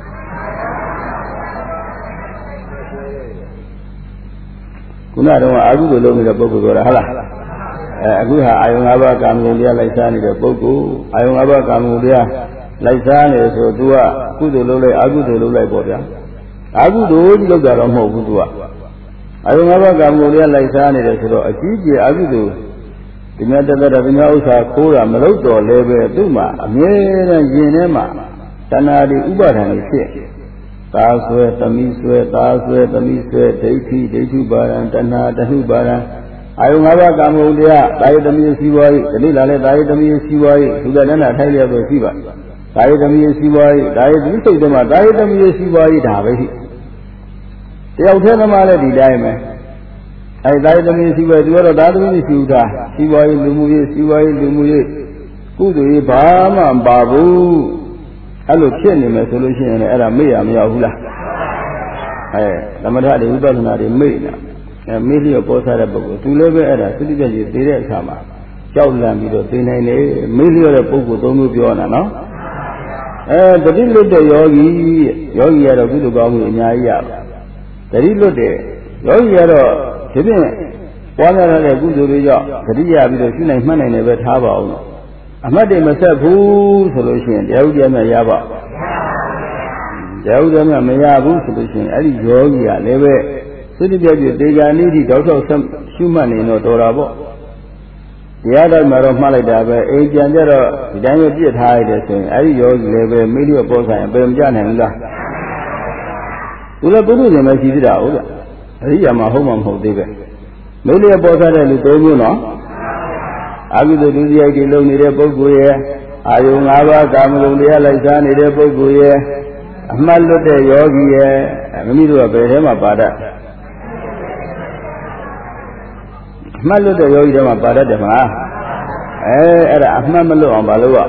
Kunado, I will look at a Pogu or a Hala. I don't have a Camulia like Tani, the Pogu. I don't have a Camulia like Tani, so do a good Lule, I would look like Bodia. I would look at a more. I don't have a Gamulia like Sani, a Gigi, I would do. The matter that I've been out Kura, Meloto, Leve, Duma, Amir and Ginema, Tanadi Ubar and his သာဆွဲသမီးဆွဲသာဆွဲသမီးဆွဲဒိဋ္ဌိဒိဋ္ဌုပါရံတဏှာတဏှုပါရံအာယု၅ပါးကာမဂုဏ်တရားတာယသမီးစီးပွားရေးဒီနေ့လာလဲတာယသမီးစီးပွားရေးသူကတဏ္ဍထိုက်လျက်ဆိုရှိပါတာယသမီးစီးပွားရေးတာယသမီးစိတ်ထဲမှာတာယသမီးစီးပွားရေးဒါပဲရှိတယောက်တည်းသမားလည်းဒီတိုင်းပဲအဲတာယသမီးစီးပွားရေးသူကတော့သာသမီးစီဥတာစီးပွားရေးလူမှုရေးစီးပွားရေးလူမှုရေးကုသိုလ်ရေးဘာမှမပါဘူးအဲ့လိုဖြစ်နေမယ်ဆိုလို့ရှိရင်လည်းအဲ့ဒါမေ့ရမရောက်ဘူးလားအဲသမထတွေဝိပဿနာတွေမေ့နေတာအဲမေ့လျော့ပေါ်စားတဲ့ပုဂ္ဂိုလ်သူလည်းပဲအဲ့ဒါသတိပြည့်ကြီးသိတဲ့အခါမှာကြောက်လန့်ပြီးတော့သိနိုင်တယ်မေ့လျော့တဲ့ပုဂ္ဂိုလ်သုံးမျိုးပြောတာနော်အဲတတိလွတ်တဲ့ယောဂီယောဂီကတော့ကုသိုလ်ကောင်းမှုအများကြီးရပါတတိလွတ်တဲ့ယောဂီကတော့ဒီပြင်ပွားများတဲ့ကုသိုလ်တွေကြောင့်တတိရပြီးတော့ရှင်းနိုင်မှတ်နိုင်တယ်ပဲထားပါအောင်အမှတ်တွေမဆက်ဘူးဆိုလို့ရှိရင်တရားဥပဒေနဲ့ရပါတရားဥပဒေနဲ့မရဘူးဆိုလို့ရှိရင်အဲ့ဒီယောဂီကလည်းပဲစိတ်ကြပြတေဂာနိတိတောက်တော့ရှုမှတ်နေတော့တော်တာပေါ့တရားတော်မှာတော့မှတ်လိုက်တာပဲအိမ်ပြန်ကြတော့ဒီတိုင်းပဲပြစ်ထားရတယ်ဆိုရင်အဲ့ဒီယောဂီလည်းပဲမိလျော့ပေါ်ဆိုင်အပယ်မကြနိုင်ဘူးလားသူလည်းပုထုဇဉ်ပဲရှိသေးတာဟုတ်လားအရိယာမှာဟုတ်မှမဟုတ်သေးပဲမိလျော့ပေါ်ဆိုင်တဲ့လူသုံးမျိုးနော်အကုသိုလ်ဒုစရိုက်တွေလုပ်နေတဲ့ပုဂ္ဂိုလ်ရဲ့အာယုံ၅ပါးကာမဂုဏ်တရားလိုက်စားနေတဲ့ပုဂ္ဂိုလ်ရဲ့အမှတ်လွတ်တဲ့ယောဂီရဲ့မိမိတို့ကဘယ်ထဲမှာပါတတ်အမှတ်လွတ်တဲ့ယောဂီထဲမှာပါတတ်တယ်မလားအဲအဲ့ဒါအမှတ်မလွတ်အောင်မလုပ်ရ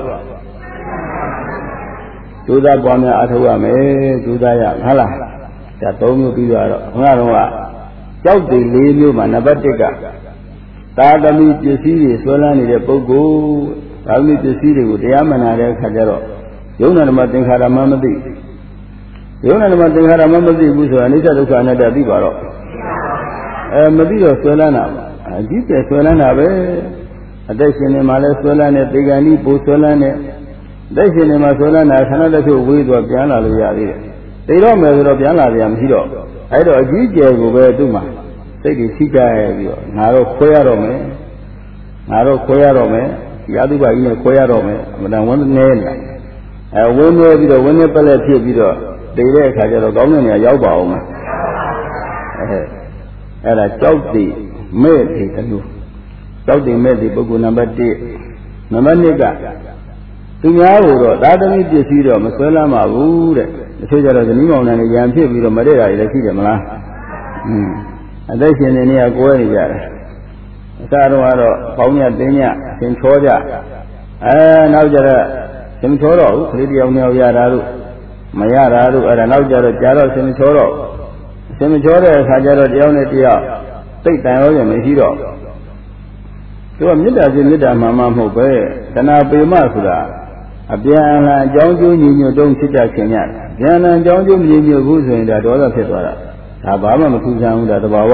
ကျိုးသားပွားများအထောက်ရမယ်ကျိုးသားရဟုတ်လားဒါသုံးမျိုးပြီးတော့ခဏတော့ကြောက်တယ်လေးမျိုးမှာနံပါတ်၁ကသာသမီပစ္စည်းတွေဆွဲလန်းနေတဲ့ပုဂ္ဂိုလ်သာသမီပစ္စည်းတွေကိုတရားမနာတဲ့အခါကျတော့ယုံနာဓမ္မသင်္ခါရမှမသိယုံနာဓမ္မသင်္ခါရမှမသိဘူးဆိုတာအနိစ္စဒုက္ခအနတ္တသိပါတော့အဲမသိတော့ဆွဲလန်းတာအကြီးကျယ်ဆွဲလန်းတာပဲအသက်ရှင်နေမှာလဲဆွဲလန်းတဲ့ဒေဂန်ဤပူဆွဲလန်းတဲ့အသက်ရှင်နေမှာဆွဲလန်းတာခဏတစ်ခုဝေးသွားပြန်လာလို့ရသေးတယ်သိတော့မယ်ဆိုတော့ပြန်လာပြန်မရှိတော့အဲ့တော့အကြီးကျယ်ကိုပဲသူ့မှာစိတ်ကြီးထိကြရပြီးတော့ငါတော့ခွဲရတော့မယ်ငါတော့ခွဲရတော့မယ်ရာသုဘကြီးနဲ့ခွဲရတော့မယ်အမှန်တန်ဝန်းနေနေအဲဝန်းနေပြီးတော့ဝန်းနေပက်လက်ဖြစ်ပြီးတော့တည်တဲ့အခါကျတော့ကောင်းတဲ့နေရာရောက်ပါအောင်မအဲအဲ့ဒါကြောက်တည်မဲ့တည်တလို့ကြောက်တည်မဲ့တည်ပုဂ္ဂိုလ်နံပါတ်၁နံပါတ်၂ကသူများကိုတော့သာသမီပစ္စည်းတော့မဆွဲလမ်းပါဘူးတဲ့တချို့ကျတော့ဇနီးမောင်နှံတွေရံဖြစ်ပြီးတော့မတည့်တာတွေလည်းရှိတယ်မလားอืมအသက်ရှင်နေနေကကိုယ်နေကြတယ်အစားတော့ကတော့ပေါင်းညတင်းညသင်ချောကြအဲနောက်ကြတော့သင်ချောတော့ခလေးတယောက်နှစ်ယောက်ရတာတို့မရတာတို့အဲ့ဒါနောက်ကြတော့ကြာတော့သင်ချောတော့သင်ချောတဲ့အခါကျတော့တယောက်နဲ့တယောက်သိတန်ရောရမရှိတော့သူကမေတ္တာချင်းမေတ္တာမှမှမဟုတ်ပဲတဏှာပေမဆိုတာအပြန်အလှန်အကြောင်းကျိုးညီညွတ်တုံးဖြစ်တတ်ခြင်းရတယ်ပြန်အလှန်အကြောင်းကျိုးညီညွတ်ဘူးဆိုရင်ဒါဒေါသဖြစ်သွားတာဒါဘာမှမထူးဆန်းဘူးဒါသဘာဝ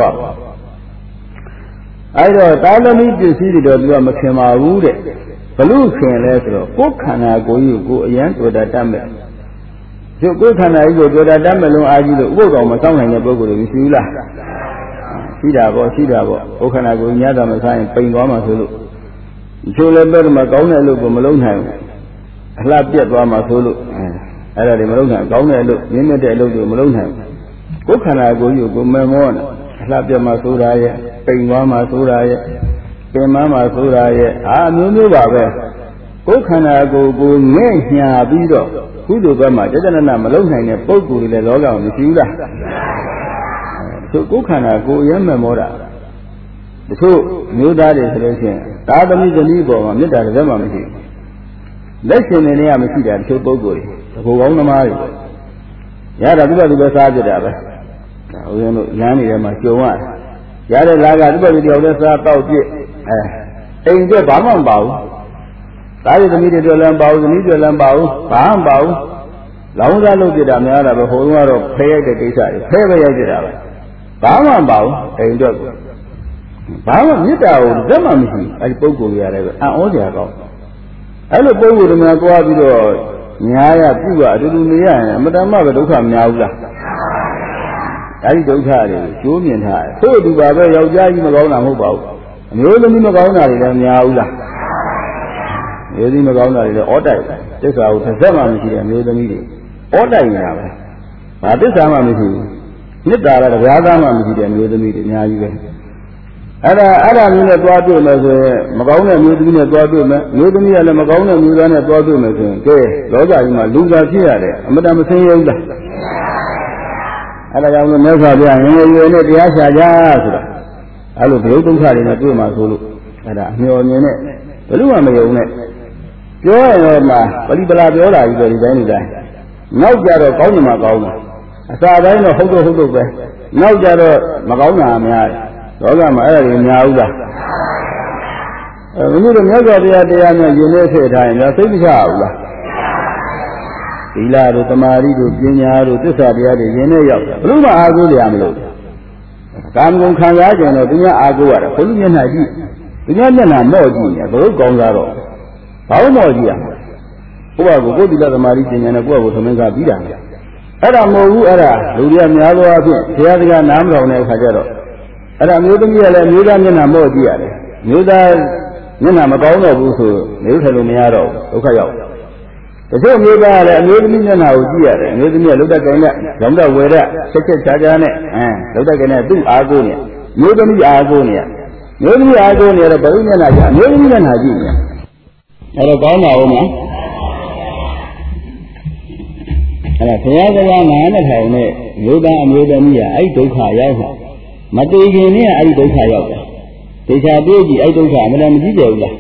အဲ့တော့သာသမီပစ္စည်းတွေတော့သူကမခင်ပါဘူးတဲ့ဘလို့ခင်လဲဆိုတော့ကိုယ်ခန္ဓာကိုယ်ကြီးကိုအရန်တွေ့တာတတ်မဲ့ဒီကိုယ်ခန္ဓာကြီးကိုတွေ့တာတတ်မဲ့လုံးအားကြီးလို့ဥပုသ်တော်မစောင့်နိုင်တဲ့ပုဂ္ဂိုလ်တွေမရှိဘူးလားရှိတာပေါ့ရှိတာပေါ့ကိုယ်ခန္ဓာကိုယ်ညတာမဆိုင်ပိန်သွားမှဆိုလို့ဒီချိုးလည်းပဲမကောင်းတဲ့အလုပ်ကိုမလုပ်နိုင်ဘူးအလှပြက်သွားမှဆိုလို့အဲ့ဒါတွေမလုပ်နိုင်ကောင်းတဲ့အလုပ်ရင်းမြစ်တဲ့အလုပ်တွေမလုပ်နိုင်ဘူးကိုယ်ခန္ဓာကိုယ်ကြီးကိုမမောနဲ့အလှပြတ်မှဆိုတာရဲ့ပိန်သွားမှဆိုတာရဲ့ပင်မမှဆိုတာရဲ့အာမျိုးမျိုးပါပဲကိုယ်ခန္ဓာကိုယ်ကိုငဲ့ညာပြီးတော့ကုသိုလ်ဘက်မှာတဏှာမလုံနိုင်တဲ့ပုဂ္ဂိုလ်တွေလည်းလောကမှာမရှိဘူးလားသူကိုယ်ခန္ဓာကိုယ်ရဲမမောတာတချို့မျိုးသားတွေဆိုလို့ရှိရင်သာသမီသမီးပေါ်မှာမေတ္တာတစ်သက်မှမရှိဘူးလက်ရှင်နေနေရမရှိတာတချို့ပုဂ္ဂိုလ်တွေသဘောကောင်းသမားတွေရတာသူကသူပဲစားပြတာပဲဒါဦးဇင်းတို့လမ်းနေထဲမှာကြုံရတယ်ရတဲ့လာကသူကသူတယောက်တည်းစားတော့ပြစ်အဲအိမ်ကျဘာမှမပါဘူးသားရသမီးတွေတွေ့လည်းမပါဘူးသမီးတွေလည်းမပါဘူးဘာမှမပါဘူးလောင်းစားလုပ်ပြတာများတာပဲဟိုတုန်းကတော့ဖဲရိုက်တဲ့ကိစ္စတွေဖဲပဲရိုက်ပြတာပဲဘာမှမပါဘူးအိမ်အတွက်ဘာမှမေတ္တာကိုဇက်မှမရှိဘူးအဲဒီပုဂ္ဂိုလ်တွေရတယ်ပဲအံ့ဩစရာကောင်းအဲ့လိုပုဂ္ဂိုလ်တွေများကြွားပြီးတော့ညာရပြုတ်အတူတူနေရရင်အမတမပဲဒုက္ခမများဘူးလားအဲဒီဒုက္ခတွေကျိုးမြင်ထားတယ်သို့တူပါပဲယောက်ျားကြီးမကောင်းတာမဟုတ်ပါဘူးအမျိုးသမီးမကောင်းတာတွေလည်းများဘူးလားအမျိုးသမီးမကောင်းတာတွေလည်းအောတိုက်သစ္စာကိုတစ်စက်မှမရှိတဲ့အမျိုးသမီးတွေအောတိုက်နေတာပဲဘဒါသစ္စာမှမရှိဘူးမေတ္တာလည်းတရားသားမှမရှိတဲ့မျိုးသမီးတွေအများကြီးပဲအဲ့ဒါအဲ့ဒါမျိုးနဲ့သွားတွေ့မယ်ဆိုရင်မကောင်းတဲ့မျိုးသမီးနဲ့သွားတွေ့မယ်မျိုးသမီးကလည်းမကောင်းတဲ့မျိုးသားနဲ့သွားတွေ့မယ်ဆိုရင်ကဲလောကကြီးမှာလူသားဖြစ်ရတယ်အမတန်မဆင်းရဲဘူးလားအဲ့ဒါကြောင့်လို့မြတ်စွာဘုရားငြိမ်ရွယ်နဲ့တရားရှာကြဆိုတာအဲ့လိုဘုရုဒုက္ခတွေနဲ့တွေ့မှာဆိုလို့အဲ့ဒါအမျှော်မြင်နဲ့ဘယ်လိုမှမယုံနဲ့ပြောရတော့မှပရိပလာပြောတာကြီးပဲဒီတိုင်းဒီတိုင်းနောက်ကြတော့ကောင်းတယ်မှာကောင်းတယ်အစာတိုင်းတော့ဟုတ်တော့ဟုတ်တော့ပဲနောက်ကြတော့မကောင်းတာများတယ်လောကမှာအဲ့ဒါတွေများဘူးလားအဲဘုရားမြတ်စွာဘုရားတရားနဲ့ယဉ်နေဖြစ်ထားရင်တော့သိမချဘူးလားသီလတို့သမာဓိတို့ပညာတို့သစ္စာတရားတွေယဉ်နေရောက်တာဘယ်လိုမှအားကိုးကြရမလို့ကာမဂုဏ်ခံစားကြတော့သူများအားကိုးရတယ်ဘုရားမျက်နှာကြည့်သူများမျက်နှာမော့ကြည့်နေဘယ်လိုကောင်းစားတော့ဘာလို့မော့ကြည့်ရမှာဘုရားကိုကိုယ်သီလသမာဓိပညာနဲ့ကိုယ့်ကိုသမင်္ဂပြီးတာအဲ့ဒါမဟုတ်ဘူးအဲ့ဒါလူတွေကများသောအားဖြင့်ဘုရားတရားနားမတော်တဲ့အခါကျတော့အဲ့ဒါမျိုးသမီးကလည်းမျိုးသားမျက်နှာမော့ကြည့်ရတယ်မျိုးသားမျက်နှာမကောင်းတော့ဘူးဆိုနေထိုင်လို့မရတော့ဘူးဒုက္ခရောက်တချို့မျိုးသားကလည်းအမျိုးသမီးမျက်နှာကိုကြည့်ရတယ်အမျိုးသမီးကလုတ်တက်ကြတဲ့ရောင်းတော့ဝယ်တဲ့ချက်ချက်ချာချာနဲ့အဲလုတ်တက်ကြတဲ့သူ့အားကိုးနေမျိုးသမီးအားကိုးနေမျိုးသမီးအားကိုးနေတော့ဘယ်လိုမျက်နှာကြည့်မျိုးသမီးမျက်နှာကြည့်နေအဲ့တော့ကောင်းပါဦးမလားအဲ့ဒါဘုရားတရားနာနဲ့ထိုင်နဲ့မျိုးသားအမျိုးသမီးကအဲ့ဒုက္ခရောက်မှာမတည်ခင်နဲ့အဲ့ဒုက္ခရောက်တယ်ဒေချာပြေးကြည့်အဲ့ဒုက္ခအမှန်တမ်းမကြည့်ကြဘူးလား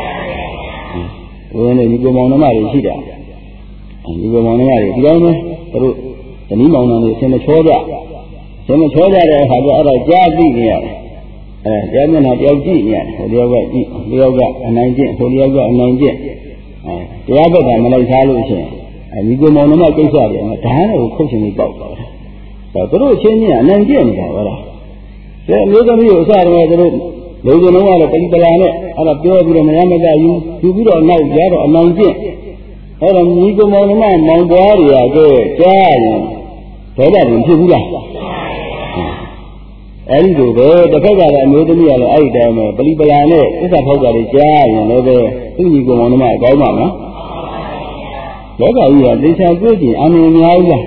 ဘုရားနဲ့ဒီကောင်မောင်နှမတွေရှိတာဒီကောင်မောင်နှမတွေဒီကောင်းမယ်သူတို့ဇနီးမောင်နှံတွေဆင်းမချောကြဆင်းမချောကြတဲ့အခါကျအဲ့ဒါကြားသိနေရတယ်အဲကြားမျက်နှာတယောက်ကြည့်နေရတယ်ဟိုတယောက်ကကြည့်တယောက်ကအနိုင်ကျင့်ဟိုတယောက်ကအနိုင်ကျင့်အဲတရားဘက်ကမလိုက်စားလို့ရှိရင်အဲဒီကောင်မောင်နှမကိစ္စတွေမှာဓာတ်ကိုခုတ်ရှင်ပြီးပေါက်သွားတယ်ဆိုတော့သူတို့အချင်းချင်းအနိုင်ကျင့်နေတာဟုတ်လားအဲအမျိုးသမီးကိုအစားတယ်သူတို့လူကျင်လုံးကတော့ပရိပလာနဲ့အဲ့ဒါပြောပြီးတော့မရမကယူယူပြီးတော့နောက်ကြတော့အနိုင်ကျင့်အဲ့တော့ညီကောင်မောင်နှမမောင်ပွားတွေကကြားရင်ဒေါသတွေဖြစ်ဘူးလားအဲ့ဒီလိုပဲတစ်ခါကလည်းအမျိုးသမီးကလည်းအဲ့ဒီတိုင်းပဲပရိပလာနဲ့သစ္စာဖောက်တာတွေကြားရင်လည်းပဲသူ့ညီကောင်မောင်နှမအကောင်းပါမလားလောကကြီးကသေချာတွေ့ကြည့်အမြင်များဘူးလား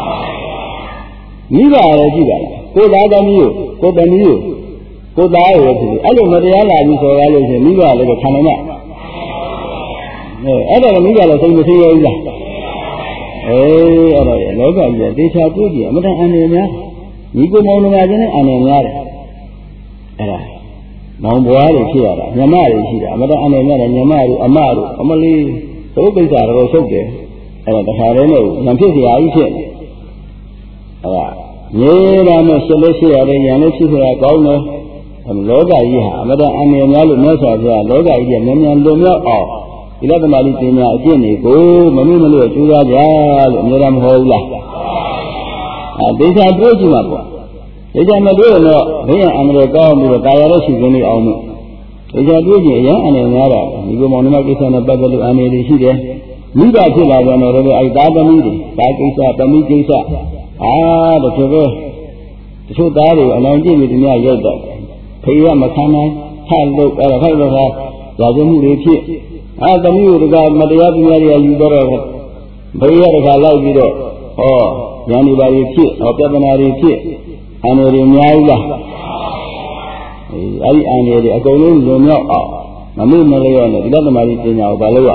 မိဘလည်းကြည့်ပါလားကိုယ်သားသမီးကိုကိုယ်သမီးကိုကိုယ်သားရယ်ဖြစ်အဲ့လိုမတရားလာပြီးဆိုရလို့ရှိရင်မိဘလည်းခံနိုင်မှာအဲအဲ့ဒါကမိဘလည်းစိတ်မဆင်းရဲဘူးလားအေးအဲ့ဒါလောကကြီးကသေချာတွေ့ကြည့်အမတန်အန္တရာယ်များညီကိုမောင်နှမချင်းနဲ့အန္တရာယ်များတယ်အဲ့ဒါမောင်ဘွားတွေဖြစ်ရတာညမတွေရှိတာအမတန်အန္တရာယ်များတယ်ညမတို့အမတို့အမလေးသူတို့ကိစ္စတော့ရှုပ်တယ်အဲ့ဒါတခါတည်းနဲ့ရံဖြစ်เสียကြီးဖြစ်အဲ့ဒါမြေတာနဲ့ရှစ်လို့ရှိရတယ်ရံလို့ရှိရကောင်းတယ်လောကကြီးဟာအမတန်အန္တရာယ်များလို့မြတ်စွာဘုရားလောကကြီးကမြန်မြန်လွန်မြောက်အောင်ဒီလသမารီပညာအကျင့်တွေကိုမမေ့မလို့ကြိုးစားကြလို့အများအားမဟုတ်ဘူးလားအဲဒေသတွေ့ကြည့်မှာပေါ့ဒေသမတွေ့ရင်တော့ဘုရားအန္တရာယ်ကောင်းပြီးတော့ကာယရရှိခြင်းလေးအောင်လို့ဒေသတွေ့ကြည့်အရင်အန္တရာယ်များတာဒီကောင်မောင်နှမကိစ္စနဲ့ပတ်သက်လို့အန္တရာယ်တွေရှိတယ်မိဘဖြစ်လာကြတော့လည်းအဲသားသမီးတွေဒါကိစ္စသမီးကိစ္စအာတချို့ပဲတချို့သားတွေအလောင်းကြည့်ပြီးသူများရောက်တော့ဖေရမခံနိုင်ထလို့အဲ့ဒါဖိုက်တော့ရာဇဝမှုတွေဖြစ်အဲသမီးတို့ကမတရားပညာတွေယူတော့ဘေးရတခါလိုက်ပြီးတော့ဟောဉာဏ်ဒီပါတွေဖြစ်ဟောပြဿနာတွေဖြစ်အန္တရာယ်တွေများဘူးလားအဲအဲ့ဒီအန္တရာယ်တွေအကုန်လုံးလွန်မြောက်အောင်မမေ့မလျော့နဲ့ဒီလက်သမားကြီးပညာကိုဘာလို့ရ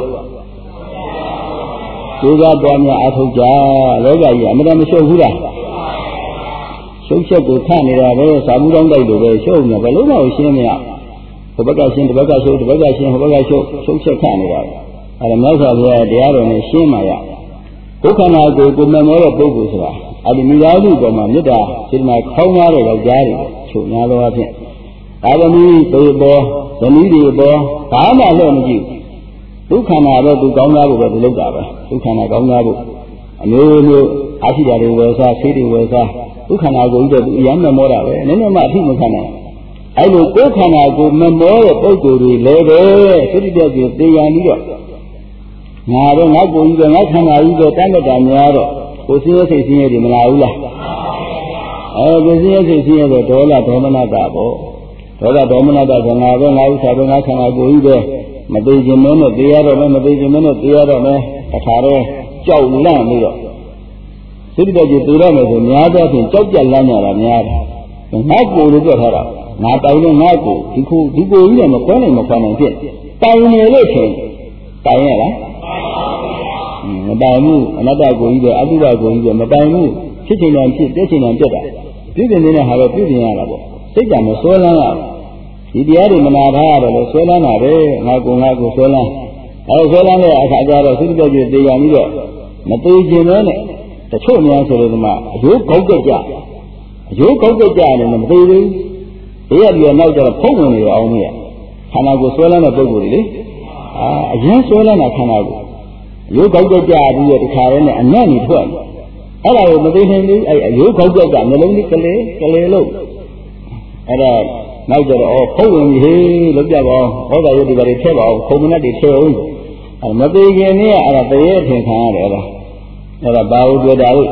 ကျိုးစားတော်များအထောက်ကြလောကကြီးအမှန်တမ်းမရှုပ်ဘူးလားရှုပ်ချက်ကိုခတ်နေတာပဲစာမှုတောင်းတိုက်လို့ပဲရှုပ်နေဘယ်လို့မှရှင်းမရဟိုဘက်ကရှင်းဒီဘက်ကရှုပ်ဒီဘက်ကရှင်းဟိုဘက်ကရှုပ်ရှုပ်ချက်ခတ်နေတာအဲဒါမြတ်စွာဘုရားတရားတော်နဲ့ရှင်းမှရကိုယ်ခန္ဓာကိုယ်ကိုမမောတဲ့ပုဂ္ဂိုလ်ဆိုတာအဲဒီမိသားစုပေါ်မှာမေတ္တာစေတနာခေါင်းသားတဲ့ယောက်ျားတွေချုပ်များသောအဖြစ်အာသမီးတွေပေါ်ဇနီးတွေပေါ်ဘာမှလည်းမကြည့်ဒုက္ခနာတော့သူကောင်းသားဖို့ပဲသူလုပ်တာပဲဒုက္ခနာကောင်းသားဖို့အမျိုးမျိုးအာရှိတာတွေဝယ်စားဆေးတွေဝယ်စားဒုက္ခနာကိုကြီးတော့သူအယမ်းမမောတာပဲနည်းနည်းမှအထိမခံနိုင်အဲ့လိုကိုယ်ခန္ဓာကိုမမောတဲ့ပုဂ္ဂိုလ်တွေလည်းပဲစိတ္တတက်ကြီးသိရပြီးတော့ငါတော့ငါကိုကြီးတော့ငါခန္ဓာကြီးတော့တတ်တာများတော့ကိုယ်စင်းရဲစိတ်စင်းရဲတွေမလာဘူးလားအဲဒီစင်းရဲစိတ်စင်းရဲတော့ဒေါသဒေါမနတာပေါ့ဒေါသဒေါမနတာကငါတော့ငါဥစ္စာတော့ငါခန္ဓာကိုကြီးပဲမသိခြင်းမနဲ့တရားတော့မသိခြင်းမနဲ့တရားတော့မယ်အခါတော့ကြောက်လန့်ပြီးတော့စိတ်တော်ကြီးသိရမယ်ဆိုများသောဖြင့်ကြောက်ကြလန်းကြတာများတယ်ငါ့ကိုယ်လို့ပြောထားတာငါတိုင်လို့ငါ့ကိုဒီခုဒီကိုကြီးနဲ့မကွဲနိုင်မခွာနိုင်ဖြစ်တိုင်နေလို့ချင်းတိုင်ရလားမတိုင်ဘူးအနတ္တကိုကြီးပဲအတုပကိုကြီးပဲမတိုင်ဘူးဖြစ်ချင်တယ်ဖြစ်ပြည့်ချင်တယ်ပြတ်တာပြည့်စုံနေတဲ့ဟာတော့ပြည့်စုံရတာပေါ့စိတ်ကမဆွဲလန်းရဒီတရားတွေမနာထားရတယ်လို့ဆွဲလန်းတာပဲငါကိုငါကိုဆွဲလန်းအဲဆွဲလန်းတဲ့အခါကျတော့စိတ်ကြွကြွတေချာပြီးတော့မသေးခြင်းပဲနဲ့တချို့များဆိုလို့ဒီမှာအယိုးကောက်ကြကြအယိုးကောက်ကြကြတယ်မသေးဘူးဒီရပြီးတော့နောက်ကျတော့ဖုံးဝင်နေအောင်မရခန္ဓာကိုဆွဲလန်းတဲ့ပုံကိုယ်လေအာအရင်ဆွဲလန်းတာခန္ဓာကိုအယိုးကောက်ကြကြပြီးတော့တခါတည်းနဲ့အနက်နေထွက်အဲ့ဒါကိုမသိနိုင်ဘူးအဲ့အယိုးကောက်ကြကြနှလုံးလေးကလေးကလေးလို့အဲ့ဒါနောက်ကျတော့ဖုံးဝင်ပြီဟေးလောက်ကြပါအောင်ဟောတာရုပ်ဒီပါတွေထည့်ပါအောင်ခုံမနဲ့တွေထည့်အောင်အဲ့မသိခင်နေ့ကအဲ့ဒါတရေထင်ခံရတယ်အဲ့ဒါအဲ့ဒါဘာလို့တွေ့တာလို့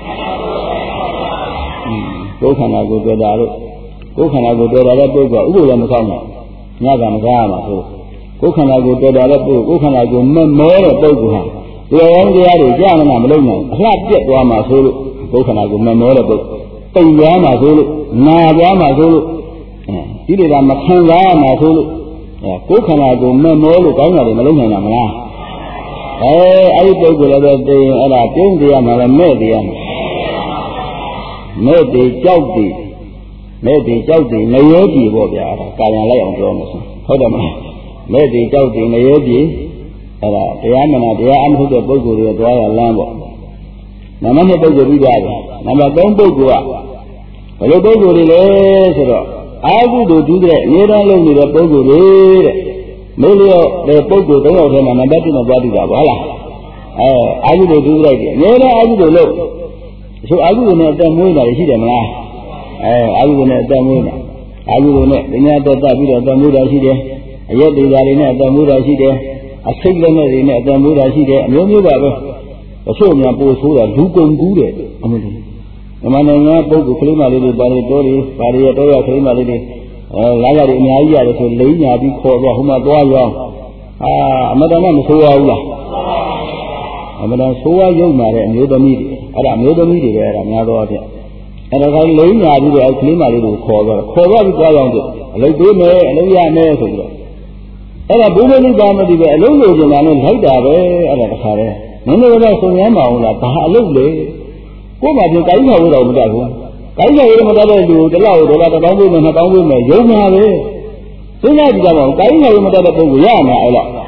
ကိုယ်ခန္ဓာကိုတွေ့တာလို့ကိုယ်ခန္ဓာကိုတွေ့တာလည်းပုဂ္ဂိုလ်ဥပ္ပဒေမကောင်းဘူးညကမကားမှာဆိုကိုယ်ခန္ဓာကိုတွေ့တာလည်းပုဂ္ဂိုလ်ကိုယ်ခန္ဓာကိုမမောတဲ့ပုဂ္ဂိုလ်ဟာတရားရောတရားတွေကြားမနာမလုံးနိုင်အလှပြက်သွားမှာဆိုလို့ကိုယ်ခန္ဓာကိုမမောတဲ့ပုဂ္ဂိုလ်တိမ်သွားမှာဆိုလို့နာသွားမှာဆိုလို့ဒီတွေကမခံစားရမှာဆိုလို့ကိုယ်ခန္ဓာကိုမမောလို့ကောင်းတာတွေမလုံးနိုင်တာမလားအဲအဲ့ဒီပုဂ္ဂိုလ်လည်းပဲသိရင်အဲ့ဒါပြုံးတရားမှာလည်းမဲ့တရားမှာမဲ့တေကြောက်တေမဲ့တေကြောက်တေငရဲပြီပေါ့ဗျာအဲ့ဒါကာယံလိုက်အောင်ပြောမှာဆိုဟုတ်တယ်မလားမဲ့တေကြောက်တေငရဲပြီအဲ့ဒါတရားမနာတရားအမှုတဲ့ပုဂ္ဂိုလ်တွေသွားရလမ်းပေါ့နံပါတ်နှစ်ပုဂ္ဂိုလ်ပြီးကြတယ်နံပါတ်သုံးပုဂ္ဂိုလ်ကဘယ်လိုပုဂ္ဂိုလ်တွေလဲဆိုတော့အာဟုတို့တူတဲ့အရေးတန်းလုံးနေတဲ့ပုဂ္ဂိုလ်တွေတဲ့မေးလျော့တဲ့ပုဂ္ဂိုလ်သုံးယောက်ထဲမှာနံပါတ်တစ်နဲ့သွားတူတာပါလားအဲအာဟုတို့တူလိုက်တယ်အရေးတန်းအာဟုတို့လို့ဆိုအာဟုတို့နဲ့အသက်မွေးတာရှိတယ်မလားအဲအာဟုတို့နဲ့အသက်မွေးတာအာဟုတို့နဲ့ဒီနေ့တော့တက်ပြီးတော့အသက်မွေးတာရှိတယ်အရက်တွေဓာတ်တွေနဲ့အသက်မွေးတာရှိတယ်အစိတ်လက်နဲ့တွေနဲ့အသက်မွေးတာရှိတယ်အမျိုးမျိုးပါပဲအချို့များပို့ဆိုးတာလူကုန်ကူးတယ်အမှန်တည်းဒီမှာနိုင်ငံပုဂ္ဂိုလ်ကလေးမလေးတွေပါလေတိုးတွေပါလေတော့ရကလေးမလေးတွေအဲလာကြတယ်အများကြီးရတယ်ဆိုလိမ့်ညာပြီးခေါ်တော့ဟိုမှာသွားရောင်းအာအမတန်မဆိုးရဘူးလားအမတန်ဆိုးရရုံမာတဲ့အမျိုးသမီးတွေအဲ့ဒါအမျိုးသမီးတွေပဲအဲ့ဒါများတော့တဲ့အဲ့ဒါကလိမ့်ညာပြီးတော့ကလေးမလေးတွေကိုခေါ်တော့ခေါ်တော့ပြီးသွားရောင်းတယ်အလုပ်ပေးမယ်အလုပ်ရမယ်ဆိုပြီးတော့အဲ့ဒါဘုရားနိဗ္ဗာန်မသိပဲအလုံးလိုချင်တာနဲ့လိုက်တာပဲအဲ့ဒါတခါတည်းနည်းနည်းတော့စုံရမ်းမအောင်လားဘာအလုပ်လဲကိုယ်မှပြင်တိုင်းခေါ်လို့တော့မတတ်ဘူးတိုင်းခေါ်လို့မတတ်တဲ့လူတလောက်ဒေါ်လာတစ်သောင်းပေးမယ်နှစ်သောင်းပေးမယ်ရုံမှာပဲစဉ်းစားကြည့်ကြပါဦးတိုင်းခေါ်လို့မတတ်တဲ့ပုဂ္ဂိုလ်ရမှာအဲ့လောက်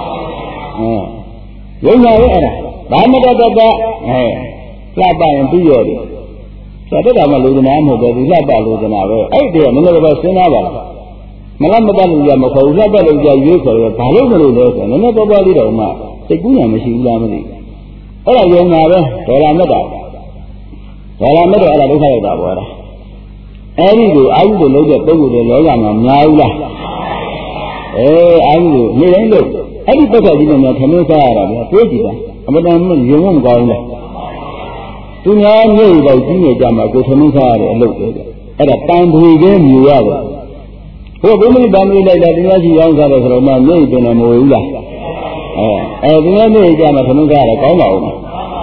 ဟမ်ရုံမှာပဲအဲ့ဒါဘာမတတ်တတ်အဲလှပရင်ပြီးရောတယ်သာတတာမှလူကနာမဟုတ်ပဲဒီလှပလူကနာပဲအဲ့ဒီကနည်းနည်းတော့စဉ်းစားပါလားမလားမတတ်လို့ရမခေါ်ဘူးလှပလို့ရရွေးခေါ်ရဘာလို့မလို့လဲဆိုနည်းနည်းတော့ပါသေးတော့မှစိတ်ကူးညာမရှိဘူးလားမသိအဲ့ဒါရုံမှာပဲဒေါ်လာမတတ်ဒေါ်လာမတတ်အဲ့ဒါဒုက္ခရောက်တာပေါ့အဲ့ဒါအဲ့ဒီကိုအာဟုကိုလုံးတဲ့ပုံကိုယ်တွေလောကမှာများဘူးလားအဲအာဟုကိုနေတိုင်းလို့အဲ့ဒီပတ်သက်ကြီးနဲ့ထမင်းစားရတာဗျာတွေးကြည့်တာအမတန်ရုံမမကောင်းလားသူများမြို့တော့ကြီးနေကြမှာကိုထမင်းစားရတဲ့အလုပ်ပဲအဲ့ဒါတန်ဖွေကင်းမြူရတယ်ဟိုဘုမင်းတန်ဖွေလိုက်တာသူများရှိရောင်းစားတယ်ဆိုတော့မှမြို့ပင်လည်းမဝေဘူးလားအဲအဲသူများမြို့ကြမှာထမင်းစားရတယ်ကောင်းပါဦးမ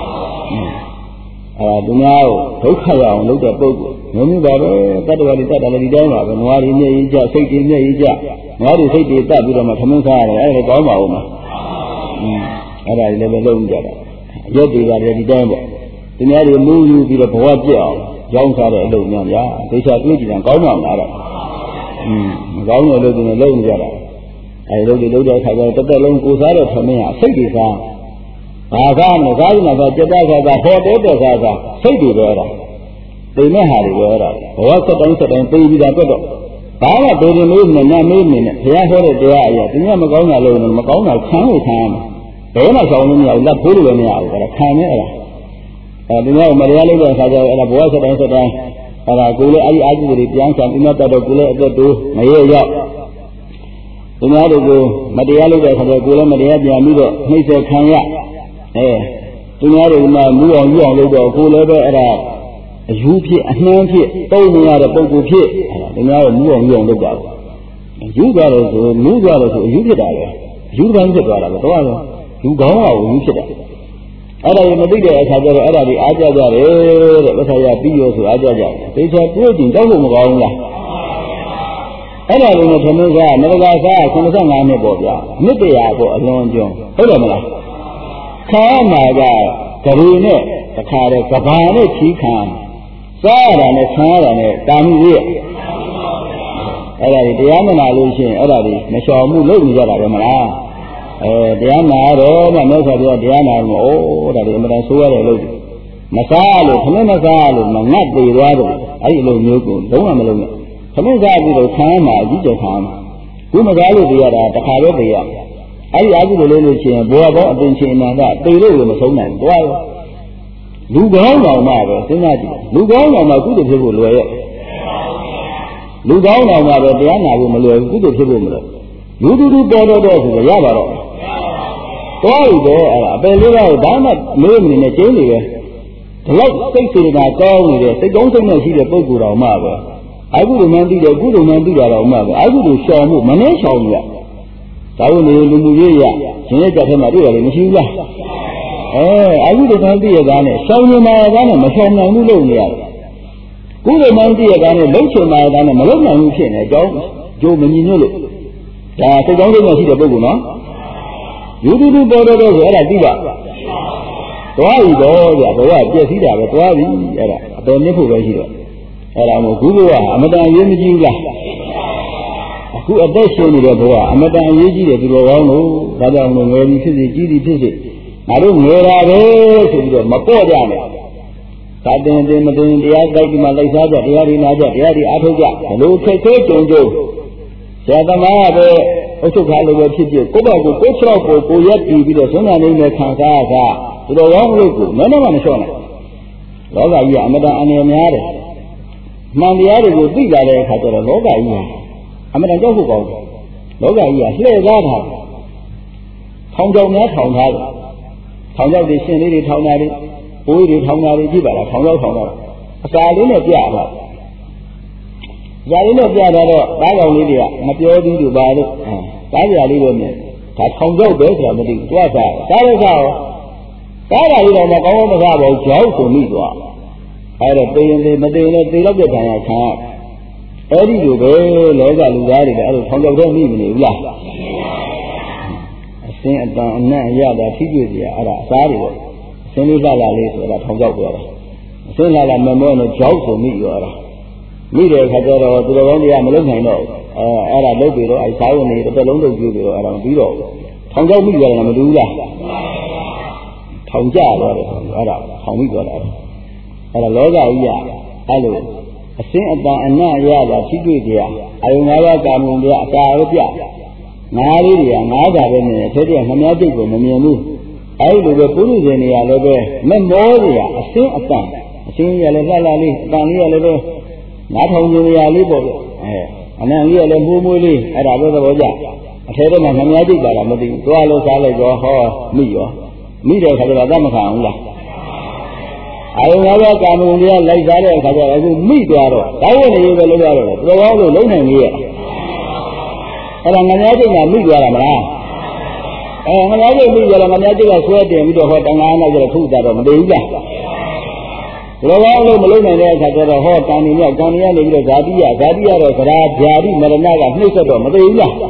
အဲသူများကိုဒုက္ခရအောင်လုပ်တဲ့ပုဂ္ဂိုလ်မျိုးမျိုးပါပဲတတ္တဝါတွေတတ်တယ်လည်းဒီတိုင်းပါပဲနွားတွေမျက်ရည်ကျစိတ်တွေမျက်ရည်ကျနွားတွေစိတ်တွေတတ်ပြီးတော့မှထမင်းစားရတယ်အဲဒါကောင်းပါဦးမอืมအဲ့ဒါလည်းပဲလုပ်ကြတာရက်တွေပါလေဒီတိုင်းပေါ့သူများတွေမူးယူပြီးတော့ဘဝပြည့်အောင်ရောင်းစားတဲ့အလုပ်များဗျာဒေချာတွေးကြည့်တယ်ကောင်းမှမလားတော့อืมမကောင်းတဲ့လုပ်တွေလုပ်နေကြတာအဲလုပ်တွေလုပ်တဲ့အခါကျတော့တစ်သက်လုံးကိုစားတဲ့ထမင်းဟာစိတ်တွေစားဘာသာမလဲစားရင်တော့ကြက်တာစားတာဟောတဲ့တဲ့စားတာစိတ်တွေပဲတာတိမ်မဲ့ဟာတွေပဲတာဘဝဆက်တိုင်းဆက်တိုင်းသိပြီးတာတွတ်တော့ဘာမှဒေရင်မေးနဲ့နတ်မေးနေနဲ့ဘုရားဟောတဲ့တရားအရာသူကမကောင်းတာလို့မကောင်းတာခံလို့ခံရမယ်ဘယ်မှဆောင်လို့မရဘူးလက်ဖိုးလို့လည်းမရဘူးအဲ့ဒါခံနေအဲ့ဒါအဲဒီတော့မတရားလုပ်တဲ့အခါကျတော့အဲ့ဒါဘဝဆက်တိုင်းဆက်တိုင်းအဲ့ဒါကိုယ်လည်းအဲ့ဒီအာဟုတွေပြန်ဆောင်ပြီးတော့တော့ကိုယ်လည်းအသက်တိုးမရရောက်သူများတွေကိုမတရားလုပ်တဲ့အခါကျကိုယ်လည်းမတရားပြန်ပြီးတော့နှိမ့်ဆက်ခံရအဲသူများတွေကမှမူအောင်ယူအောင်လုပ်တော့ကိုယ်လည်းပဲအဲ့ဒါအယူဖြစ်အနှမ်းဖြစ်တုံးနေရတဲ့ပုံကူဖြစ်သူများကမူအောင်ယူအောင်လုပ်တာယူသွားလို့ဆိုမူသွားလို့ဆိုအယူဖြစ်တာလေယူတိုင်းဖြစ်သွားတာပဲတော့လူကောင်းအောင်ယူဖြစ်တာအဲ့ဒါကိုမသိတဲ့အခါကျတော့အဲ့ဒါဒီအားကြကြတယ်တဲ့ပစ္ဆယပြီးရောဆိုအားကြကြတယ်သိချာတွေးကြည့်တောက်လို့မကောင်းဘူးလားအဲ့ဒါလိုနဲ့သမုဒ္ဒရာနရကစား၇၅နှစ်ပေါ့ဗျာမြစ်တရားပေါ့အလွန်ကျွန်းဟုတ်တယ်မလားခါမှာကဂရီနဲ့တခါတည်းကဘာနဲ့ချီးခံစားရတာနဲ့ဆန်းရတာနဲ့တာမှုရဲ့အဲ့ဒါဒီတရားမနာလို့ရှိရင်အဲ့ဒါဒီမလျှော်မှုလုပ်နေကြတာပဲမလားအဲတရားနာတော့မှမြတ်စွာဘုရားတရားနာမှာအိုးဒါဒီအမှန်တန်ဆိုးရတယ်လို့မစားလို့ခမင်းမစားလို့မငတ်သေးသွားတော့အဲ့ဒီလိုမျိုးကိုလုံးဝမလုံးနဲ့ခမင်းစားပြီးတော့ခံမှာအကြီးကျယ်ခံမှာခုမစားလို့ပြရတာတခါပဲပြရအဲ့ဒီအကူလို့လို့ရှိရင်ဘဝပေါင်းအပင်ချင်းနာကတေလို့လည်းမဆုံးနိုင်ဘူးသွားလူကောင်းတော်မှာပဲစဉ်းစားကြည့်လူကောင်းတော်မှာကုသိုလ်ဖြစ်ဖို့လွယ်ရဲ့လူကောင်းတော်မှာပဲတရားနာဖို့မလွယ်ဘူးကုသိုလ်ဖြစ်ဖို့မလွယ်လူတူတူပေါ်တော့တော့ဆိုရပါတော့သွားပြီတော့အဲ့ဒါအပယ်လေးပါးကိုဘာမှမေးမနေနဲ့ကျင်းနေပဲဒီလောက်စိတ်စေတနာကောင်းနေတဲ့စိတ်ကောင်းစိတ်နဲ့ရှိတဲ့ပုဂ္ဂိုလ်တော်မှပဲအခုလိုမှန်းသိတယ်အခုလိုမှန်းသိတာတော်မှပဲအခုလိုရှောင်မှုမနှဲရှောင်ရဒါဝင်နေလူမှုရေးရရှင်ရဲ့ကြက်ထဲမှာတွေ့ရတယ်မရှိဘူးလားအဲအခုလိုမှန်းသိရတာနဲ့ရှောင်နေမှာကနဲ့မရှောင်နိုင်ဘူးလို့နေရတယ်ခုလိုမှန်းသိရတာနဲ့လုံချင်မှာကနဲ့မလုံနိုင်ဘူးဖြစ်နေအကြောင်းကြိုးမညီညွတ်လို့ဒါစိတ်ကောင်းစိတ်နဲ့ရှိတဲ့ပုဂ္ဂိုလ်နော်ယူတူတူပေါ်တော့တော့ဆိုအဲ့ဒါသိပါသွားပြီတော့ဗျာဘဝပြည့်စည်တာပဲသွားပြီအဲ့ဒါအပယ်နစ်ဖို့ပဲရှိတော့အဲ့ဒါမို့ခုဘဝအမတန်အရေးမကြီးဘူးလားအခုအသက်ရှင်နေတဲ့ဘဝအမတန်အရေးကြီးတယ်သူတော်ကောင်းလို့ဒါကြောင့်ငယ်ပြီဖြစ်စေကြီးပြီဖြစ်စေငါတို့ငယ်တာပဲဆိုပြီးတော့မပေါ့ကြနဲ့သာတင်တင်မတင်တရားကြိုက်ဒီမှာလိုက်စားကြတရားဒီနာကြတရားဒီအားထုတ်ကြဘလို့ခက်ခဲကြုံကြုံဆရာသမားပဲအချုပ်ခါလိုပဲဖြစ်ဖြစ်ကိုယ့်ဘက်ကိုကိုယ်ချောက်ကိုကိုရက်တည်ပြီးတော့ဆုံးနာနေနဲ့ခံစားတာသူတော်ကောင်းလို့ကိုနည်းနည်းမှမလျှော့နိုင်လောကကြီးကအမတန်အနေများတယ်မှန်တရားတွေကိုသိလာတဲ့အခါကျတော့လောကကြီးကအမတန်ကြောက်ဖို့ကောင်းတယ်လောကကြီးကလှည့်ကားတာထောင်ကြောင်များထောင်ထားတယ်ထောင်ကြောက်တွေရှင်လေးတွေထောင်တာတွေဘိုးတွေထောင်တာတွေကြည့်ပါလားထောင်ကြောက်ထောင်တာအစာလေးနဲ့ပြတာဇာလေးနဲ့ပြတာတော့သားကောင်လေးတွေကမပြောသေးဘူးပါလို့သားကြလေးတော့မြင်ဒါထောင်ကြောက်ပဲဆိုတာမသိဘူးသွားစားသားလည်းစားရောသားတာလေးတော့မကောင်းမစားပါဘူးကြောက်ဆိုမိသွားအဲ့တော့တေရင်တေမတေရင်တေလောက်တဲ့ခံရခံအဲ့ဒီလိုပဲလောကလူသားတွေကအဲ့လိုထောင်ကြောက်တော့မိမနေဘူးလားအစင်းအတန်အနံ့ရတာထိတွေ့ကြအဲ့ဒါအစားတွေပေါ့အစင်းလေးလာလာလေးဆိုတာထောင်ကြောက်ပြောတာအစင်းလာလာမမောနဲ့ကြောက်ဆိုမိရောအဲ့ဒါမိတဲ့အခါကျတော့သူတော်ကောင်းတွေကမလုံနိုင်တော့အဲအဲ့ဒါလုပ်ပြီးတော့အဲစာဝင်နေတစ်လုံးလုံးပြုပြီးတော့အဲ့ဒါမပြီးတော့ထောင်ကြောက်မိရတယ်မတူဘူးလားထောင်ကြတော့တယ်အဲ့ဒါထောင်မိသွားတာအဲ့ဒါလောကကြီးကအဲ့လိုအစင်းအတန်အနံ့ရတာထိတွေ့ကြအယုံငါးပါးကာမုံတွေအကာရပြငါးလေးတွေကငါးပါးပဲနေတယ်ထဲထဲမများတိတ်ကိုမမြင်ဘူးအဲ့လိုပဲပုရိသေနေရလည်းပဲမမောတွေကအစင်းအတန်အစင်းရလည်းလှလှလေးအတန်လေးရလည်းပဲငါးထောင်ကျင်ရလေးပေါ့အဲအနံ့လေးရလည်းမှုမွေးလေးအဲ့ဒါပဲသဘောကျအထဲထဲမှာမများတိတ်ပါလားမသိဘူးသွားလို့စားလိုက်တော့ဟောမိရောမိတဲ့ခါကျတော့တတ်မခံဘူးလားအယုံငါးပါးကာမဂုဏ်တွေကလိုက်စားတဲ့အခါကျတော့အခုမိသွားတော့ဒါဝင်နေပဲလို့ရတော့တော်တော်လို့လုံးနိုင်ကြီးရဲ့အဲ့ဒါငများတိတ်မှာမိသွားတာမလားအဲငများတိတ်မိကြတော့ငများတိတ်ကဆွဲတင်ပြီးတော့ဟောတန်ငါးနောက်ကျတော့ထုတာတော့မတည်ဘူးလားတော်တော်လို့မလုံးနိုင်တဲ့အခါကျတော့ဟောတန်နေမြောက်တန်နေရနေပြီးတော့ဇာတိယဇာတိယတော့သရာဗျာတိမရဏကနှိမ့်ဆက်တော့မတည်ဘူးလား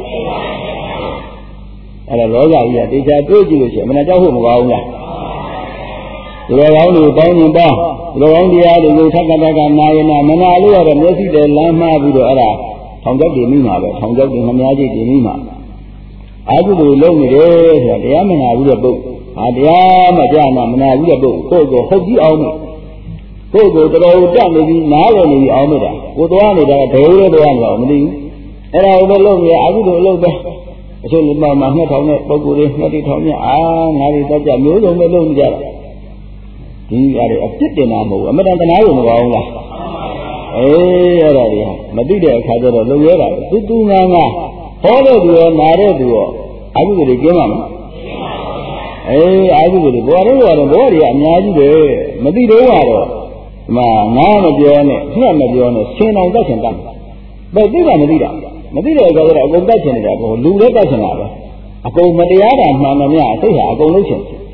အဲ့ဒါလောကကြီးကတေချာတွေးကြည့်လို့ရှိရင်မနဲ့ကြောက်ဖို့မကောင်းဘူးလားဒီလိုကောင်းလို့ကောင်းရင်ပေါ့ဒီလိုကောင်းတရားတွေကိုသက္ကတကနာယနာမနာလို့ရတော့မျက်စိနဲ့လမ်းမှားပြီးတော့အဲ့ဒါထောင်ကြောက်တင်မိမှာပဲထောင်ကြောက်တင်မများကြီးတင်မိမှာအာဟုလိုလုံးနေတယ်ဆိုတာတရားမနာဘူးတဲ့ပုဂ္ဂိုလ်ဟာတရားမကြနာမနာဘူးတဲ့ပုဂ္ဂိုလ်ကိုယ်ကိုဟုတ်ကြည့်အောင်လို့ကိုယ်ကိုတော်တော်တက်နေပြီးနားရနေပြီးအောင်လို့တာကိုသွားနေတာဘယ်လိုလဲသွားမှာမသိဘူးအဲ့ဒါကိုလုံးနေအာဟုလိုလုံးပဲအချို့လူမှမှာနှစ်ထောင်နဲ့ပုဂ္ဂိုလ်တွေနှစ်တိထောင်နဲ့အာငါတွေတော့ကြမျိုးစုံပဲလုံးနေကြတာဒီအရာအပြစ်တင်တာမဟုတ်ဘူးအမတန်တနာလို့မကောင်းလားအေးအဲ့ဒါတွေမသိတဲ့အခါကျတော့လုံရဲတာသူသူငါငါဟောတဲ့သူရောနာတဲ့သူရောအာဟုတွေကျင်းမှာမလားအေးအာဟုတွေဘောတော့ဘောတော့ဘောတွေကအများကြီးပဲမသိတော့ကတော့ဒီမှာငါမပြောနဲ့ဖျက်မပြောနဲ့ဆင်းအောင်တတ်ချင်တတ်ဘယ်သိတာမသိတာမသိတဲ့အခါကျတော့အကုန်တတ်ချင်နေတာဘောလူလည်းတတ်ချင်တာပဲအကုန်မတရားတာမှန်မှန်များအသိဟာအကုန်လုံးချင်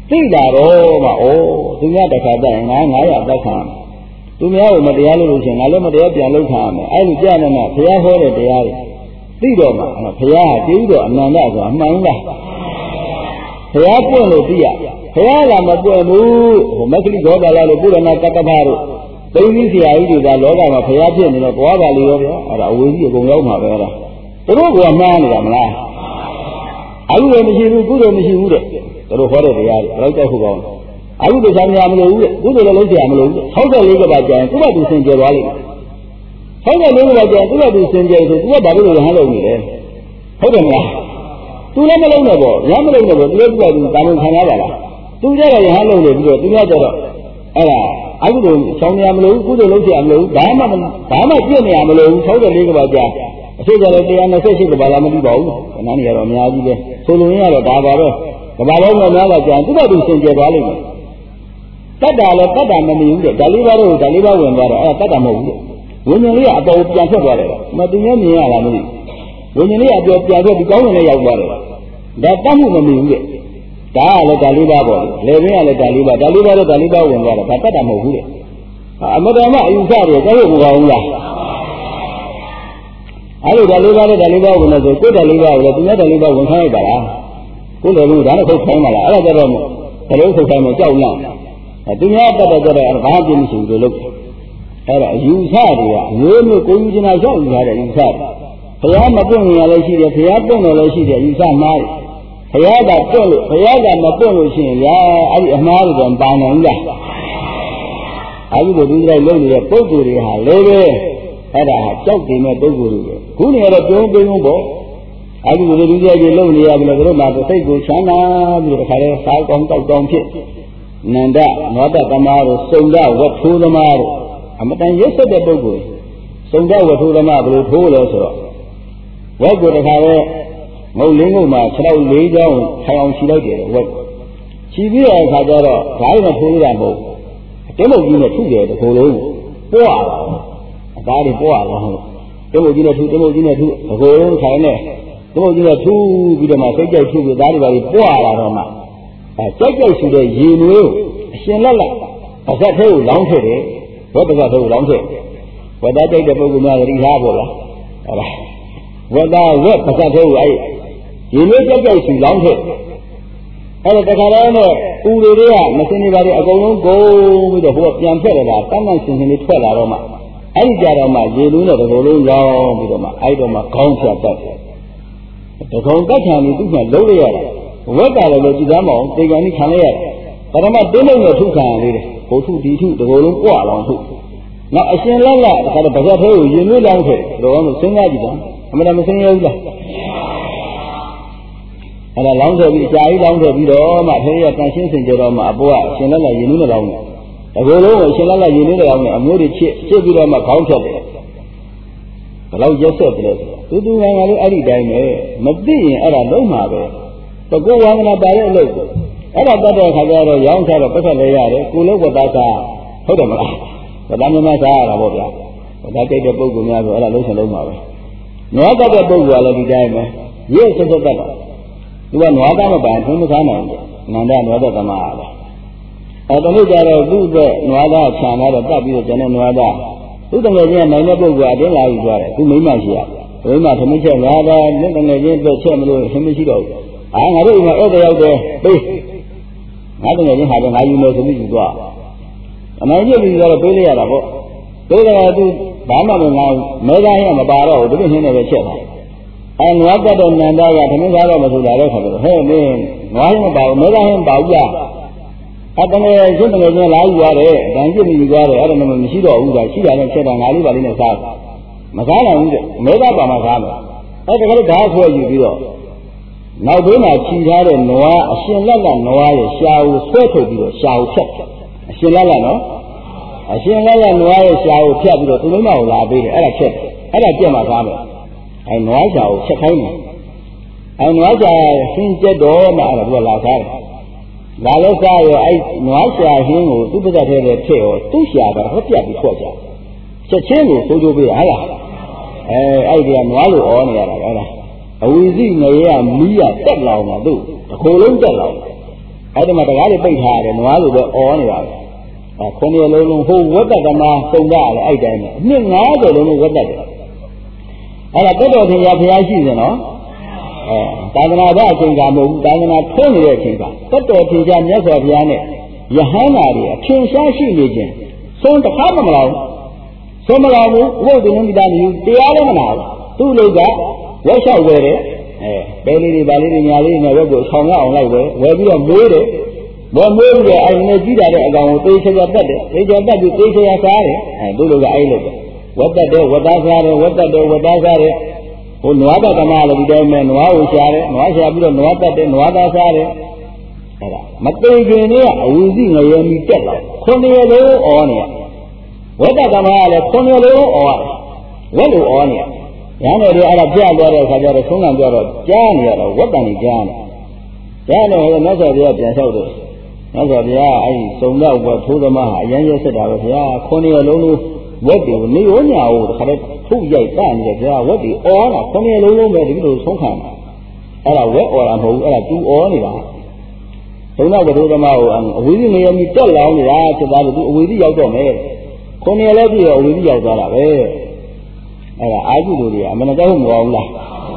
သိလာတော့မှဩသူများတစ်ခါတည်းငါငါရအသက်ခံသူများကိုမတရားလို့လို့ရှင်ငါလည်းမတရားပြန်လုပ်ခံရမယ်အဲ့ဒီကြားနေမှာဘုရားဟောတဲ့တရားတွေသိတော့မှဘုရားကကျေးဇူးတော်အနန္တဆိုတာမှန်လားဘုရားပွင့်လို့သိရဘုရားကမပွင့်ဘူးဟိုမက္ခလိဂောတာလို့ပုရဏကတ္တဗတို့သိသိဆရာကြီးတွေကလောကမှာဘုရားဖြစ်နေတော့သွားပါလေရောဗျာအဲ့ဒါအဝေကြီးအကုန်ရောက်မှာပဲအဲ့ဒါသူတို့ကမှားနေတာမလားအခုလည်းမရှိဘူးကုသိုလ်မရှိဘူးတဲ့သူတို့ဟောတဲ့တရားတွေဘယ်တော့ကြောက်ဖို့ကောင်းလဲအခုတခြားများမလို့ဘူးတဲ့ကုသိုလ်လည်းလုပ်เสียမလို့၆၄ကပါကြာရင်သူ့ဘာသူစင်ကြယ်သွားလိမ့်မယ်၆၄ကပါကြာရင်သူ့ဘာသူစင်ကြယ်ဆိုသူကဘာလို့ရဟန်းလုပ်နေလဲဟုတ်တယ်မလားသူလည်းမလုပ်နဲ့ပေါ့ရဟန်းမလုပ်နဲ့ပေါ့သူလည်းသူ့ဘာသူတာဝန်ခံရပါလားသူကြတော့ရဟန်းလုပ်နေပြီးတော့သူများကြတော့အဲ့ဒါအခုတို့ဆောင်းရမလို့ကုသိုလ်လုပ်เสียမလို့ဘာမှဘာမှပြည့်နေရမလို့၆၄ကပါကြာအဖြစ်ကြတော့တရား၂၈ကပါလားမသိပါဘူးခဏနေရတော့အများကြီးပဲဆိုလိုရင်းကတော့ဒါပါပဲကဘာလုံးနဲ့များလာကြသူ့ဘာသူစင်ကြယ်သွားလိမ့်မယ်တတ်တာလည်းတတ်တာမမြင်ဘူးတဲ့ဒါလေးပါတော့ဒါလေးပါဝင်သွားတော့အဲ့ဒါတတ်တာမဟုတ်ဘူးဝိညာဉ်လေးကအပေါ်ပြန်ထွက်သွားတယ်မသူများမြင်ရလားမသိဝိညာဉ်လေးအပေါ်ပြန်ထွက်ဒီကောင်းဝင်လေးရောက်သွားတယ်ဒါတတ်မှုမမြင်ဘူးတဲ့ဒါကလည်းဒါလေးပါပေါ့လေလေဘင်းကလည်းဒါလေးပါဒါလေးပါတော့ဒါလေးပါဝင်သွားတော့ဒါတတ်တာမဟုတ်ဘူးတဲ့အမတော်မအယူဆတွေကြောက်ရွံ့မကောင်းဘူးလားအဲ့လိုဒါလေးပါတော့ဒါလေးပါဝင်လို့ဆိုကိုယ်ဒါလေးပါကိုလည်းသူများဒါလေးပါဝင်ခိုင်းလိုက်တာလားကိုယ်လည်းလို့ဒါနဲ့ထုတ်ခိုင်းပါလားအဲ့ဒါကြတော့ဘယ်လိုထုတ်ခိုင်းမကြောက်လန့်သူများတတ်တဲ့ကြတော့ဘာမှပြမရှိဘူးလို့လုပ်အဲ့ဒါအယူဆတွေကမျိုးမျိုးကိုယူချင်တာရောက်ယူထားတဲ့အယူဆတွေဘုရားမပွင့်ရင်လည်းရှိတယ်ဘုရားပွင့်တယ်လည်းရှိတယ်အယူဆမှားတယ်ဘုရားကပွင့်လို့ဘုရားကမပွင့်လို့ရှိရင်ဗျာအဲ့ဒီအမှားတွေကပါနိုင်လားအခုလိုဒီတိုင်းလုပ်နေတဲ့ပုဂ္ဂိုလ်တွေဟာလည်းပဲအဲ့ဒါဟာကြောက်တယ်မဲ့ပုဂ္ဂိုလ်တွေခုနေရတော့ပြုံးပြုံးပေါ့အခုလိုဒီကြကြီးလုပ်နေရပြီလို့တို့မှစိတ်ကိုချမ်းသာပြီးတော့ခါလဲစားကောင်းတောက်တောင်းဖြစ်နန္ဒနောတသမားတို့စုံဒဝတ်ထိုးသမားတို့အမတန်ရုပ်ဆက်တဲ့ပုဂ္ဂိုလ်စုံဒဝတ်ထိုးသမားဘယ်လိုထိုးလဲဆိုတော့ဝတ်ကိုတခါလဲငုတ်လင်းငုတ်မှာခြေထောက်လေးချောင်းထိုင်အောင်ခြိလိုက်တယ်ဝတ်ခြိပြီးတဲ့အခါကျတော့ဓာတ်နဲ့ထိုးရတာမဟုတ်တင်းမုတ်ကြီးနဲ့ထုတယ်ဒီလိုလုံးပွားတာအသားတွေပွားလာဟုတ်တင်းမုတ်ကြီးနဲ့ထုတင်းမုတ်ကြီးနဲ့ထုဒီလိုလုံးထိုင်နေတင်းမုတ်ကြီးနဲ့ထုပြီးတော့မှစိတ်ကြိုက်ထုပြီးသားတွေပါပြီးပွားလာတော့မှအဲကြိုက်ကြိုက်ရှိတဲ့ရေနွေးအရှင်လက်လက်ပါဇက်သေးကိုလောင်းထည့်တယ်ဝတ်ပါဇက်သေးကိုလောင်းထည့်ဝတ်သားကြိုက်တဲ့ပုဂ္ဂိုလ်များတိထားပေါ့လားဟုတ်လားဝတ်သားဝတ်ပါဇက်သေးကိုအဲရေနွေးကြိုက်ကြိုက်ရှိလောင်းထည့်အဲ့ဒါတခါတည်းနဲ့ဦးတွေတွေကမစင်းနေပါဘူးအကုန်လုံးကုန်ပြီးတော့ဟိုကပြန်ဖြတ်လာတာတန်းတန်းစင်စင်လေးထွက်လာတော့မှအဲ့ဒီကြတော့မှရေနွေးနဲ့ဒီလိုလုံးလောင်းပြီးတော့မှအဲ့တော့မှခေါင်းဖြတ်တတ်တယ်တကုံတက်ခံပြီးသူ့မှာလုံးလိုက်ရတယ်ဝက်တာလည်းကြည်သားမအောင်တေကန်ကြီးခံလိုက်ရတယ်ပထမတင်းလုံးနဲ့ထုခံရလေးတယ်ဟိုထုဒီထုဒီလိုလုံးကြွလောင်ထုနောက်အရှင်လက်လက်ဒါတော့ဗဇက်သေးကိုရင်သွေးလောင်းခဲ့တော့လို့စဉ်းစားကြည့်တာအမှန်တမစဉ်းရဘူးလားအဲ့ဒါလောင်းခဲ့ပြီးအကြာကြီးလောင်းခဲ့ပြီးတော့မှဖေးရတန်ရှင်းစင်ကြတော့မှအပေါ်ကအရှင်လက်လက်ရင်သွေးနဲ့လောင်းတယ်ဒီလိုလုံးကိုအရှင်လက်လက်ရင်သွေးနဲ့လောင်းတယ်အမျိုးတွေချစ်ချစ်ပြီးတော့မှခေါင်းဖြတ်တယ်ဘယ်လောက်ရက်ဆက်တယ်တူတူငါငါလေးအဲ့ဒီတိုင်းပဲမသိရင်အဲ့ဒါလုံးမှာပဲတကူဝါဒနာပါရဲ့အလုပ်ကိုအဲ့ဒါတတ်တဲ့ခါကျတော့ရောင်းချတော့ပတ်သက်လဲရတယ်ကိုလည်းဝတ်သားစားဟုတ်တယ်မလားဝတ်သားမမစားရတာပေါ့ဗျာဝတ်သားတိတ်တဲ့ပုဂ္ဂိုလ်များဆိုအဲ့ဒါလုံးချင်လုံးမှာပဲနွားတတ်တဲ့ပုဂ္ဂိုလ်ကလည်းဒီတိုင်းပဲရစ်ဆက်ဆက်တတ်တာသူကနွားသားမပိုင်ဘုံမစားနိုင်ဘူးနန္ဒနွားတတ်သမားအားလည်းအဲ့တလို့ကြတော့သူ့အတွက်နွားသားခြံလာတော့တတ်ပြီးတော့ကျန်တဲ့နွားသားသူ့တငယ်ချင်းနိုင်တဲ့ပုဂ္ဂိုလ်အတင်းလာပြီးသွားတယ်သူမိမရှိရဘယ်မှာသမီးချက်နွားသားနဲ့တငယ်ချင်းအတွက်ချက်မလို့သမီးရှိတော့အာငါတို့ကဧည့်သည်ရောက်တယ်ပေးငါတကယ်ချင်းဟာတော့ငါယူမယ်ဆိုပြီးယူသွားအမှန်ကြီးပြီးတော့ပေးလိုက်ရတာပေါ့ပေးတယ်သူဘာမှမငါမဲသားရမပါတော့ဘူးသူတို့နှင်းနေပဲချက်တာအဲနွားတက်တဲ့နန္ဒကသမီးသားတော့မဆိုလာတော့ခါတော့ဟဲ့မင်းနွားရမပါဘူးမဲသားရမပါဘူးလားအဲတကယ်ချင်းတကယ်ချင်းလာယူရတယ်အတန်ကြည့်ပြီးယူသွားတယ်အဲ့ဒါမှမရှိတော့ဘူးကရှိတာနဲ့ချက်တာငါလေးပါလေးနဲ့စားမစားနိုင်ဘူးတဲ့မဲသားပါမှစားမယ်အဲတကယ်ဓာတ်ဆွဲယူပြီးတော့နောက်ဘေးမှာခြိထားတဲ့နွားအရှင်လက်လက်နွားရဲ့ရှားကိုဆွဲထုတ်ပြီးတော့ရှားကိုဖြတ်အရှင်လက်လက်နော်အရှင်လက်လက်နွားရဲ့ရှားကိုဖြတ်ပြီးတော့သူမိမကိုလာပေးတယ်အဲ့ဒါဖြတ်အဲ့ဒါပြက်မှသားမယ်အဲနွားရှားကိုချက်ခိုင်းတယ်အဲနွားရှားဟင်းကျက်တော့မှအဲ့ဒါသူကလာစားတယ်လာလို့စားရောအဲ့နွားရှားဟင်းကိုသူ့ပတ်သက်တဲ့ထည့်ရောသူ့ရှားတော့ဟောပြပြီးထွက်ကြချက်ချင်းကိုစိုးကြိုးပေးတာဟဲ့လားအဲအဲ့ဒီကနွားလိုဩနေရတာပဲလားအဝီစီငရဲကမီးရတက်လောင်တာသူ့တစ်ခုလုံးတက်လောင်အဲ့ဒီမှာတကားလေးပိတ်ထားရတယ်နွားလိုပဲအော်နေပါပဲအဲခုနှစ်လုံးလုံးဟိုဝတ်တတမစုံကြရတယ်အဲ့တိုင်းပဲအနှစ်ငါးဆယ်လုံးလုံးဝတ်တတ်တယ်အဲ့ဒါတက်တော်ထင်ရဘုရားရှိတယ်နော်အဲသာသနာ့ဘာအချိန်ကမဟုတ်ဘူးသာသနာထွန်းနေတဲ့အချိန်ကတက်တော်ထင်ကြမြတ်စွာဘုရားနဲ့ယဟန္တာတွေအထင်ရှားရှိနေခြင်းဆုံးတစ်ခါမှမလားဆုံးမလားဘူးဝို့တုံးမိသားမျိုးတရားလည်းမနာဘူးသူ့လူကဝက်လျှောက်ဝယ်တယ်အဲဘယ်လေးတွေဗာလေးတွေညာလေးတွေနဲ့ဝက်ကိုဆောင်ရအောင်လိုက်ဝယ်ဝယ်ပြီးတော့မွေးတယ်ဘောမွေးပြီးတော့အဲ့နဲ့ကြီးတာတဲ့အကောင်ကိုသေးချာချာတတ်တယ်သေးချာတတ်ပြီးသေးချာစားတယ်အဲသူ့လူကအဲ့လိုပဲဝက်တက်တယ်ဝက်သားစားတယ်ဝက်တက်တယ်ဝက်သားစားတယ်ဟိုနွားတကမာလည်းဒီတိုင်းပဲနွားကိုရှာတယ်နွားရှာပြီးတော့နွားတက်တယ်နွားသားစားတယ်အဲ့ဒါမသိခင်လေးကအဝီစီငရဲမီတက်လာခုနှစ်ရလုံးအော်နေဝက်တကမာကလည်းခုနှစ်လုံးအော်ဝက်လိုအော်နေရဟန်းတွေအဲ့ဒါပြသွားတဲ့အခါကျတော့ဆုံးခံကြတော့ကြားနေရတော့ဝက်တန်ကြီးကြားနေကြားနေတော့မြတ်စွာဘုရားပြန်လျှောက်တယ်မြတ်စွာဘုရားအဲ့ဒီစုံတော့ဝက်ထိုးသမားဟာအရင်ရက်ဆက်တာပဲဘုရားခုနှစ်ရလုံးလုံးဝက်တွေကိုနေရောညာကိုတစ်ခါတည်းထုတ်ရိုက်တနေတယ်ဘုရားဝက်တွေအော်တာခုနှစ်ရလုံးလုံးပဲဒီလိုဆုံးခံတာအဲ့ဒါဝက်အော်တာမဟုတ်ဘူးအဲ့ဒါသူအော်နေတာစုံတော့ဝက်ထိုးသမားကိုအဝေးကြီးနေရမီတက်လောင်းနေတာချက်သားလို့သူအဝေးကြီးရောက်တော့မယ်ခုနှစ်ရလည်းပြည့်ရောအဝေးကြီးရောက်သွားတာပဲအဲ့ဒါအာဟုလူတွေအမှန်တရားမဟုတ်ဘူးလား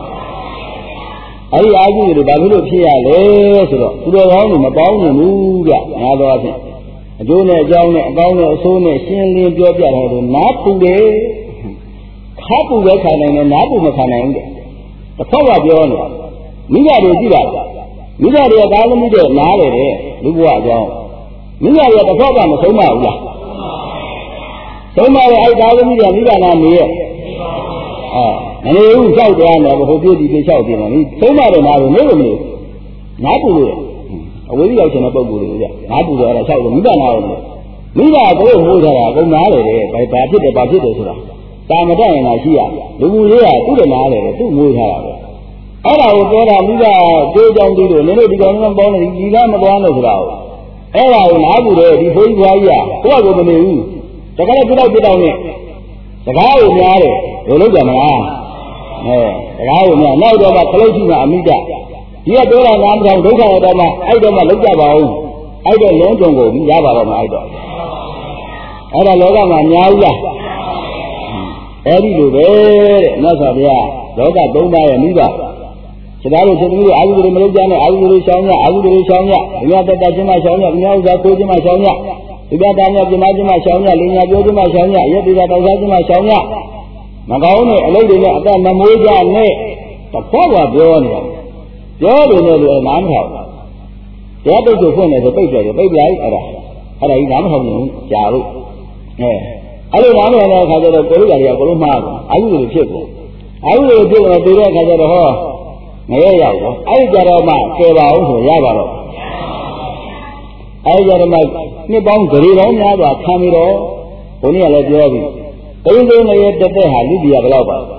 အဲ့ဒီအာဟုလူတွေဘာဖြစ်လို့ဖြစ်ရလဲဆိုတော့သူတော်ကောင်းတွေမပေါင်းနိုင်ဘူးကြငါတော့အဖြစ်အကျိုးနဲ့အကြောင်းနဲ့အကောင်းနဲ့အဆိုးနဲ့ရှင်းလင်းပြောပြတယ်လို့နားပူတယ်ခါပူပဲခံနိုင်တယ်နားပူမခံနိုင်ဘူးတဲ့တစ်ခါကပြောနေမိဘတွေကြည့်ပါမိဘတွေကဒါသမီးတွေနားတယ်တဲ့လူဘဝအကြောင်းမိဘတွေကတစ်ခါကမဆုံးမဘူးလားဆုံးမရဲ့အဲ့ဒါသမီးတွေမိဘနာနေရဲ့အာအနေဦးကြောက်သွားတယ်ဟိုပြည့်ဒီပြည့်လျှောက်ပြနေပြီသုံးပါတယ်နားလို့နေလို့မလို့နားပူလို့အဝေးရောက်ချင်တဲ့ပုံကိုယ်တွေကြနားပူတော့အဲ့ဒါလျှောက်လို့မိဘနားလို့မိဘကိုဟိုးထားတာအကုန်နားလေတယ်ဘာဘာဖြစ်တယ်ဘာဖြစ်တယ်ဆိုတာတာမတတ်ရင်သာရှိရလူမှုရေးကသူ့တနားလေတယ်သူ့ငွေထားတာပဲအဲ့ဒါကိုပြောတာမိဘတွေးကြောင်းပြီးတော့နင်တို့ဒီကောင်ကပေါင်းနေဒီကမသွားလို့ဆိုတာကိုအဲ့ဒါကိုနားပူတယ်ဒီဘိုးကြီးဘွားကြီးကကိုယ့်ကိုမနေဘူးတကယ်ပြတော့ပြတော့နဲ့စကားကိုများတယ်ဘယ်လိုကြမလားအဲစကားကိုများနောက်တော့မှခလုတ်ရှိမှအမိတဒီကပြောတာနားမထောင်ဒုက္ခရောက်တော့မှအဲ့တော့မှလောက်ကြပါဦးအဲ့တော့လုံးကြုံကိုရပါတော့မှအဲ့တော့အဲ့ဒါလောကမှာများဘူးလားအဲ့ဒီလိုပဲတဲ့မြတ်စွာဘုရားလောကသုံးပါးရဲ့မိဘခြေသားတို့ချက်သမီးတို့အာဟုတွေမလုပ်ကြနဲ့အာဟုတွေရှောင်းရအာဟုတွေရှောင်းရဒီများတက်တက်ချင်းမှရှောင်းရဒီများဥစ္စာကိုချင်းမှရှောင်းရဒီကတာမြတ်ပြမချင်းမှရှောင်းရလင်ညာပြောချင်းမှရှောင်းရရက်တိကတောက်စားချင်းမှရှောင်းရမကောင်းတဲ့အလုပ်တွေနဲ့အသက်မမွေးကြနဲ့တဘောကပြောနေတာပြောတယ်လို့လည်းနားမထောင်တရားပိတ်ကိုဖွင့်နေဆိုပိတ်တယ်ပိတ်ပြလိုက်အဲ့ဒါအဲ့ဒါကြီးနားမထောင်ဘူးကြာလို့အဲအဲ့လိုနားမထောင်တဲ့အခါကျတော့ကိုယ်တို့ကလည်းကိုယ်တို့မှားတယ်အာဟုတွေဖြစ်ကုန်အာဟုတွေဖြစ်တော့တွေ့တဲ့အခါကျတော့ဟောငရဲရောက်တော့အဲ့ဒီကြတော့မှကယ်ပါအောင်ဆိုရပါတော့အဲ့ဒီကြတော့မှနှစ်ပေါင်းဂရေပေါင်းများစွာခံပြီးတော့ဘုန်းကြီးကလည်းပြောပြီတိန်းသိန်းငရဲတက်တဲ့ဟာလူပြည်ကဘယ်တော့ပါ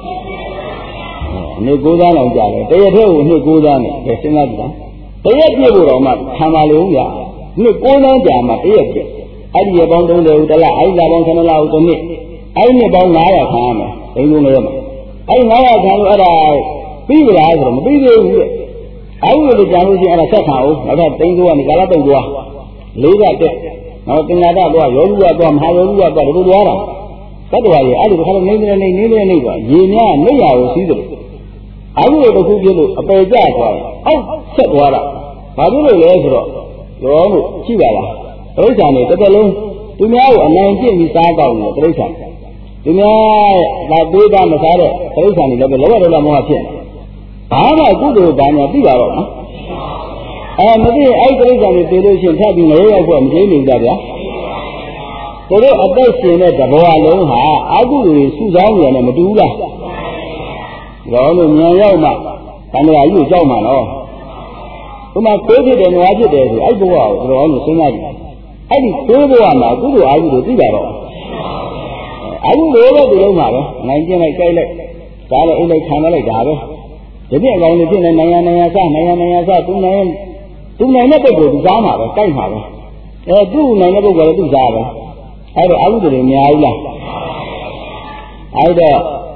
အနည်းကိုးသားလောက်ကြာတယ်တရက်ထဲကိုအနည်းကိုးသားနဲ့စဉ်းစားကြည့်တရက်ပြည့်ဖို့တော့မှခံပါလို့ရနှစ်ကိုးသားကြာမှတရက်ပြည့်အဲ့ဒီရပေါင်းသုံးတယ်တလားအဲ့ဒီလာပေါင်းဆယ်လလောက်တစ်နှစ်အဲ့ဒီနှစ်ပေါင်းငါးရာခံရမယ်တိန်းသိန်းငရဲမှာအဲ့ဒီငါးရာခံလို့အဲ့ဒါပြီးကြလားဆိုတော့မပြီးသေးဘူးတဲ့အဲ့ဒီလိုကြာလို့ရှိရင်အဲ့ဒါဆက်ခံအောင်နောက်တော့တိန်းသိန်းကနေကာလတုံသွားလေးကတက်နောက်တင်္ဂါဒသွားရောလူကသွားမဟာရောလူကသွားဒီလိုသွားတာသတ္တဝါကြီးအဲ့ဒီခါတော့နေနေနေနေနေနေသွားရေများနေရကိုစီးတယ်အဲ့ဒီလိုတစ်ခုပြလို့အပယ်ကျသွားတယ်အောက်ဆက်သွားတာဘာဖြစ်လို့လဲဆိုတော့ရောလို့ရှိပါလားတိရစ္ဆာန်တွေတစ်သက်လုံးသူများကိုအနိုင်ကျင့်ပြီးစားကောင်းတယ်တိရစ္ဆာန်သူများဒါသေးတာမစားတဲ့တိရစ္ဆာန်တွေလည်းလောဘဒေါသမောဟဖြစ်နေဘာမှကုသိုလ်ဘာညာသိပါတော့နော်အဲမသိအဲ့တိရစ္ဆာန်တွေသိလို့ရှိရင်ထပ်ပြီးငရဲရောက်ဖို့မကျေးနေကြဗျာသူတို့အသက်ရှင်တဲ့တဘောအလုံးဟာအာဟုတွေစုဆောင်းနေတယ်မတူဘူးလားလောလို့ဉာဏ်ရောက်မှသံဃာကြီးကိုကြောက်မှနော်ဒီမှာကိုးဖြစ်တယ်နွားဖြစ်တယ်ဆိုအဲ့ဘဝကိုတော်တော်လို့စဉ်းစားကြည့်အဲ့ဒီကိုးဘဝမှာကုသိုလ်အာဟုတွေသိတာတော့အာဟုတွေပဲဒီလုံးမှာပဲနိုင်ကျင်လိုက်ကြိုက်လိုက်ဒါလည်းအိတ်လိုက်ခံလိုက်ဒါပဲဒီပြည့်အကောင်တွေဖြစ်နေနိုင်ရနိုင်ရစနိုင်ရနိုင်ရစသူနိုင်သူနိုင်တဲ့ပုဂ္ဂိုလ်သူစားမှာပဲကြိုက်မှာပဲအဲသူ့နိုင်တဲ့ပုဂ္ဂိုလ်လည်းသူစားပဲအဲ့တော့အာဟုတွေများဘူးလားအဲ့တော့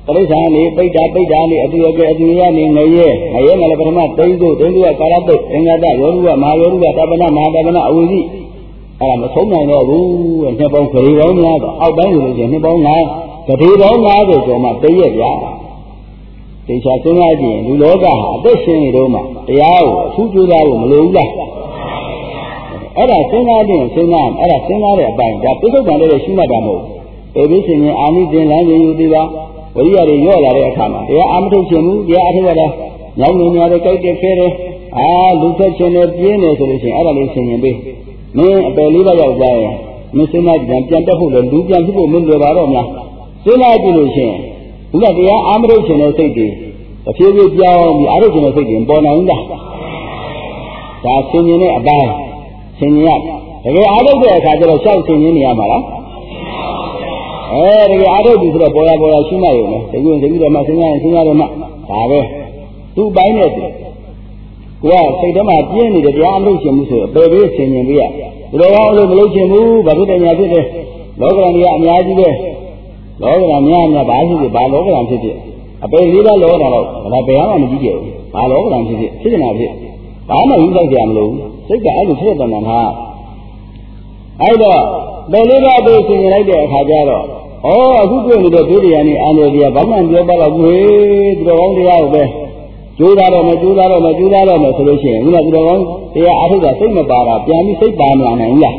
ပရိစ္ဆာနေပိဋ္ဌာပိဋ္ဌာနေအတူအကဲအတူရနေငရဲငရဲမှာလည်းပထမသိန်းစုသိန်းစုကကာလတုတ်သင်္ဃတယောဓုကမဟာယောဓုကတပ္ပနမဟာတပ္ပနအဝိဇိအဲ့ဒါမဆုံးနိုင်တော့ဘူးနှစ်ပေါင်းခရီးပေါင်းများတော့အောက်ပိုင်းလို့ဆိုရင်နှစ်ပေါင်းငါးကတိပေါင်းငါးဆိုကျော်မှသိရဗျာတေချာစဉ်းစားကြည့်လူလောကဟာအသက်ရှင်နေတော့မှတရားကိုအထူးကြိုးစားဖို့မလိုဘူးလားအဲ့ဒါစဉ်းစားခြင်းစဉ်းစားအဲ့ဒါစဉ်းစားတဲ့အပိုင်းဒါပြစ္ဆုတ်ကံတဲ့ရှိမှတ်တာမဟုတ်ပေပိရှင်ရင်အာနိသင်လမ်းကြီးယူသေးပါဝိရိယတွေညော့လာတဲ့အခါမှာတရားအာမထုတ်ခြင်းမူတရားအထုတ်ရတာညောင်းနေများတဲ့ကြိုက်တဲ့ခဲတယ်အာလူဆက်ခြင်းနဲ့ပြင်းနေဆိုလို့ရှိရင်အဲ့ဒါလေးဆင်ရင်ပေးမင်းအပယ်လေးပါးရောက်သွားရင်မင်းစဉ်းစားကြံပြန်တက်ဖို့လည်းလူပြန်ဖြစ်ဖို့မင်းလွယ်ပါတော့မလားစဉ်းစားကြည့်လို့ရှိရင်ဘုရားတရားအာမထုတ်ခြင်းတဲ့စိတ်တွေတစ်ဖြည်းဖြည်းပြောင်းပြီးအာထုတ်ခြင်းတဲ့စိတ်တွေပေါ်နိုင်ဘူးလားဒါဆင်ရင်တဲ့အပိုင်းဆင်ရင်ရတကယ်အာထုတ်တဲ့အခါကျတော့ရှောက်ဆင်ရင်နေရမှာလားအဲတကယ်အာထုတ်ပြီဆိုတော့ပေါ်ရပေါ်ရရှိမှရုံနဲ့တကယ်တကယ်တော့မှစဉ်းစားရင်စဉ်းစားတော့မှဒါပဲသူ့ပိုင်းနဲ့သူကိုကစိတ်ထဲမှာပြင်းနေတဲ့တရားအလုပ်ရှင်မှုဆိုအပေပေးဆင်ញင်ပေးရဘယ်တော့မှအလုပ်မလုပ်ချင်ဘူးဘာဖြစ်တယ်ညာဖြစ်တယ်လောကရန်ကြီးကအများကြီးပဲလောကရန်များများဘာဖြစ်ဖြစ်ဘာလောကရန်ဖြစ်ဖြစ်အပေလေးပါလောကရန်တော့ဒါဘယ်မှမကြည့်ကြဘူးဘာလောကရန်ဖြစ်ဖြစ်ဖြစ်နေတာဖြစ်ဘာမှယူလိုက်ကြမလို့စိတ်ကအဲ့လိုဖြစ်တဲ့တဏ္ဍာအဲ့တော့ဘယ်လေးပါပေးဆင်ញင်လိုက်တဲ့အခါကျတော့ဩအခုတွေ့နေတဲ့ဒုတိယနေ့အာနောတရားဘာမှပြောပါတော့ဘူးဟေးသူတော်ကောင်းတရားကိုပဲကျိုးသားတော့မကျိုးသားတော့မကျိုးသားတော့မဆိုလို့ရှိရင်ခုနကသူတော်ကောင်းတရားအထုတာစိတ်မပါတာပြန်ပြီးစိတ်ပါမလာနိုင်ဘူးလား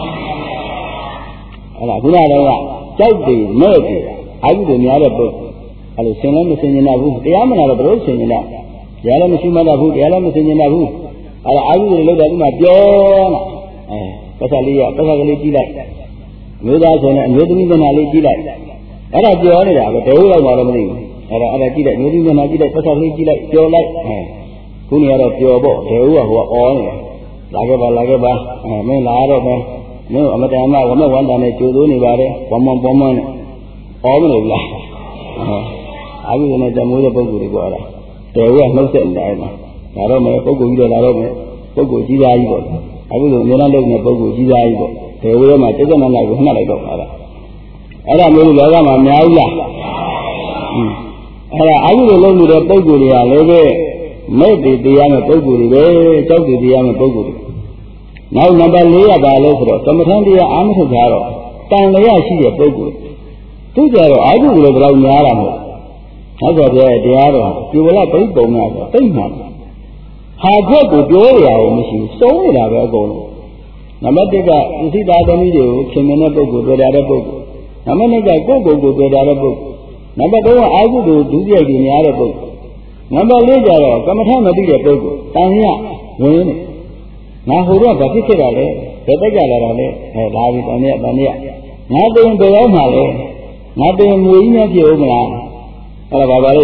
အဲ့ဒါခုနကတော့ကြောက်တယ်မဲ့တယ်အာဟုတွေများတဲ့ပုဂ္ဂိုလ်အဲ့လိုဆင်လည်းမဆင်ញင်တော့ဘူးတရားမနာတော့ဘယ်လိုဆင်ញင်တော့တရားလည်းမရှိမှတော့ဘူးတရားလည်းမဆင်ញင်တော့ဘူးအဲ့ဒါအာဟုတွေလောက်တော့ဒီမှာပြောတာအဲပတ်သက်လေးရပတ်သက်ကလေးကြည့်လိုက်မျိုးသားဆိုရင်အမျိုးသမီးမျက်နှာလေးကြည့်လိုက်အဲ့ဒါပြောနေတာပဲတေဝရောက်မှာတော့မသိဘူးအဲ့ဒါအဲ့ဒါကြည့်လိုက်မျိုးသမီးမျက်နှာကြည့်လိုက်ပတ်သက်ကလေးကြည့်လိုက်ပြောလိုက်အဲခုနေကတော့ပြောပေါ့တေဝကဟိုကအော်နေလာခဲ့ပါလာခဲ့ပါအဲမင်းလာတော့မယ်မင်းအမတန်မှဝမဝန္တာနဲ့ကြိုးသိုးနေပါတယ်ဝမပေါ်မနဲ့အော်မလို့လားအာဘိဓမ္မတမိုးတဲ့ပုဂ္ဂိုလ်တွေကအဲ့ဒါတေဝကနှုတ်ဆက်နေတယ်မှာလာတော့မယ်ပုဂ္ဂိုလ်ကြီးတော့လာတော့မယ်ပုဂ္ဂိုလ်ကြီးသားကြီးပေါ့အခုလိုမျိုးလုံးတဲ့ပုဂ္ဂိုလ်ကြီးသားကြီးပေါ့ဒေဝရမှာစိတ်ကနနာကိုနှက်လိုက်တော့အဲ့ဒါအဲ့ဒါမျိုးလောကမှာများဘူးလားအဲ့ဒါအခုလိုလုံးနေတဲ့ပုဂ္ဂိုလ်တွေကလည်းပဲမဲ့တည်တရားမဲ့ပုဂ္ဂိုလ်တွေပဲကြောက်တည်တရားမဲ့ပုဂ္ဂိုလ်တွေနောက်နံပါတ်၄ကပါလို့ဆိုတော့သမထန်တရားအာမထုတ်ကြတော့တန်လျက်ရှိတဲ့ပုဂ္ဂိုလ်သူကြတော့အာဟုလိုတော့များတာမဟုတ်ဟုတ်ပါဗျာတရားတော့ဒီဝလပိတ်ပုံများဆိုတိတ်မှန်ဟာခွက်ကိုပြောရအောင်မရှိဘူးစုံးနေတာပဲအကုန်လုံးနံပါတ်၁ကဣသိတာသမီးတွေကိုခင်မင်းတဲ့ပုဂ္ဂိုလ်တွေ့တာတဲ့ပုဂ္ဂိုလ်နံပါတ်၂ကကိုယ့်ကိုယ်ကိုတွေ့တာတဲ့ပုဂ္ဂိုလ်နံပါတ်၃ကအာဟုတို့ဒုတိယကြီးများတဲ့ပုဂ္ဂိုလ်နံပါတ်၄ကျတော့ကမ္မထမသိတဲ့ပုဂ္ဂိုလ်တန်ရဝင်နေငါဟိုတော့ဗဖြစ်ခဲ့တာလေဘယ်တက်ကြလာတာလဲအဲလာပြီတန်ရတန်ရငါတင်ဘယ်ရောက်မှလဲငါတင်မွေကြီးနဲ့ပြေဦးမလားအဲ့ဒါပါပါလေ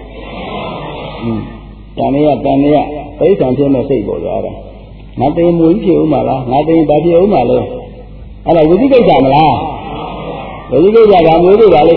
တန်ရတန်ရပိဋကံဖြစ်မဲ့စိတ်ပေါ်သွားတာငါတင်မွေကြီးဖြစ်ဦးမလားငါတင်ဘာဖြစ်ဦးမလဲအဲ့ဒါဝိသိကိစ္စမလားဝိသိကိစ္စကမျိုးတွေပါလေ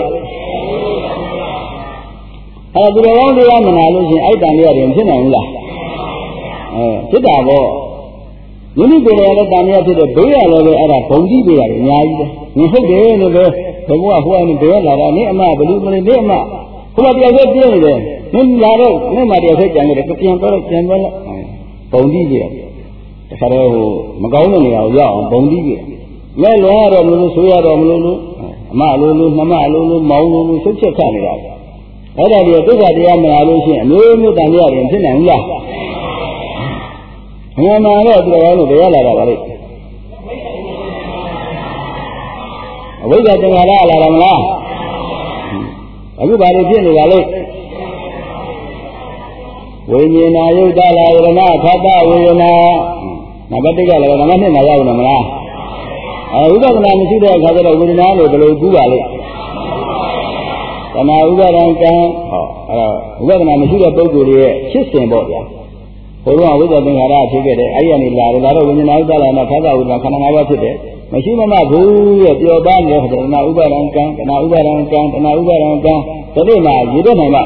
အဲ့ဒါသူတော်ကောင်းတရားမနာလို့ရှင်အဲ့တန်ရရင်ဖြစ်နိုင်ဘူးလားအဲဖြစ်တာပေါ့မိမိကိုယ်လည်းတန်ရဖြစ်တဲ့ဘေးရလည်းပဲအဲ့ဒါဘုံကြည့်ပေးရတယ်အများကြီးပဲငင်ဟုတ်တယ်လို့ပဲဘုံကဟိုကနေဘေးလာတာနင်းအမဘလူမလေးနင်းအမဟိုမှာတရားဆက်ပြင်းနေတယ်နင်းလာတော့နင်းမတရားဆက်ကြံနေတယ်ပြန်တော့ပြန်သွားလိုက်ဘုံကြည့်ပေးတယ်တခါတော့ဟိုမကောင်းတဲ့နေရာကိုရောက်အောင်ဘုံကြည့်ပေးတယ်လဲလွန်ရတော့မလို့ဆိုရတော့မလို့လို့အမအလိုလိုနှမအလိုလိုမောင်းလိုလိုဆွတ်ချက်ခတ်နေတာအဲ့ဒါကြီးဒုက္ခတရားမလာလို့ရှိရင်အမျိုးမျိုးတန်ရရင်ဖြစ်နိုင်ဘူးလားဘယ်မှာတော့သူတော်လို့တရားလာတာပါလေအဝိဇ္ဇာသင်္ခါရလာတာမလားအခုဘာလို့ဖြစ်နေတာလဲဝိညာဏယုတ်တလာဝရဏဖတ်တဝေဒနာနံပါတ်၁ကလည်းနံပါတ်၂မှာရောက်နေမလားအဲဥပဒနာမရှိတဲ့အခါကျတော့ဝေဒနာလို့ဘယ်လိုကူးပါလဲတဏှာဥပါဒံကံဟောအဲ့တော့ဥပဒနာမရှိတဲ့ပုဂ္ဂိုလ်ရဲ့ရှင်းစင်ပေါ့ဗျာဘုရားဝိဇ္ဇာသင်္ခါရဖြစ်ခဲ့တယ်အဲ့ဒီကနေလာတော့လာတော့ဝိညာဏဥပါဒနာဖတ်တဝေဒနာခန္ဓာ၅ပါးဖြစ်တယ်မရှိမမဘူးရဲ့ပျော်ပါနေတဲ့တဏှာဥပါဒံကံတဏှာဥပါဒံကံတဏှာဥပါဒံကံဒီနေ့မှာရည်တော့နိုင်မှာ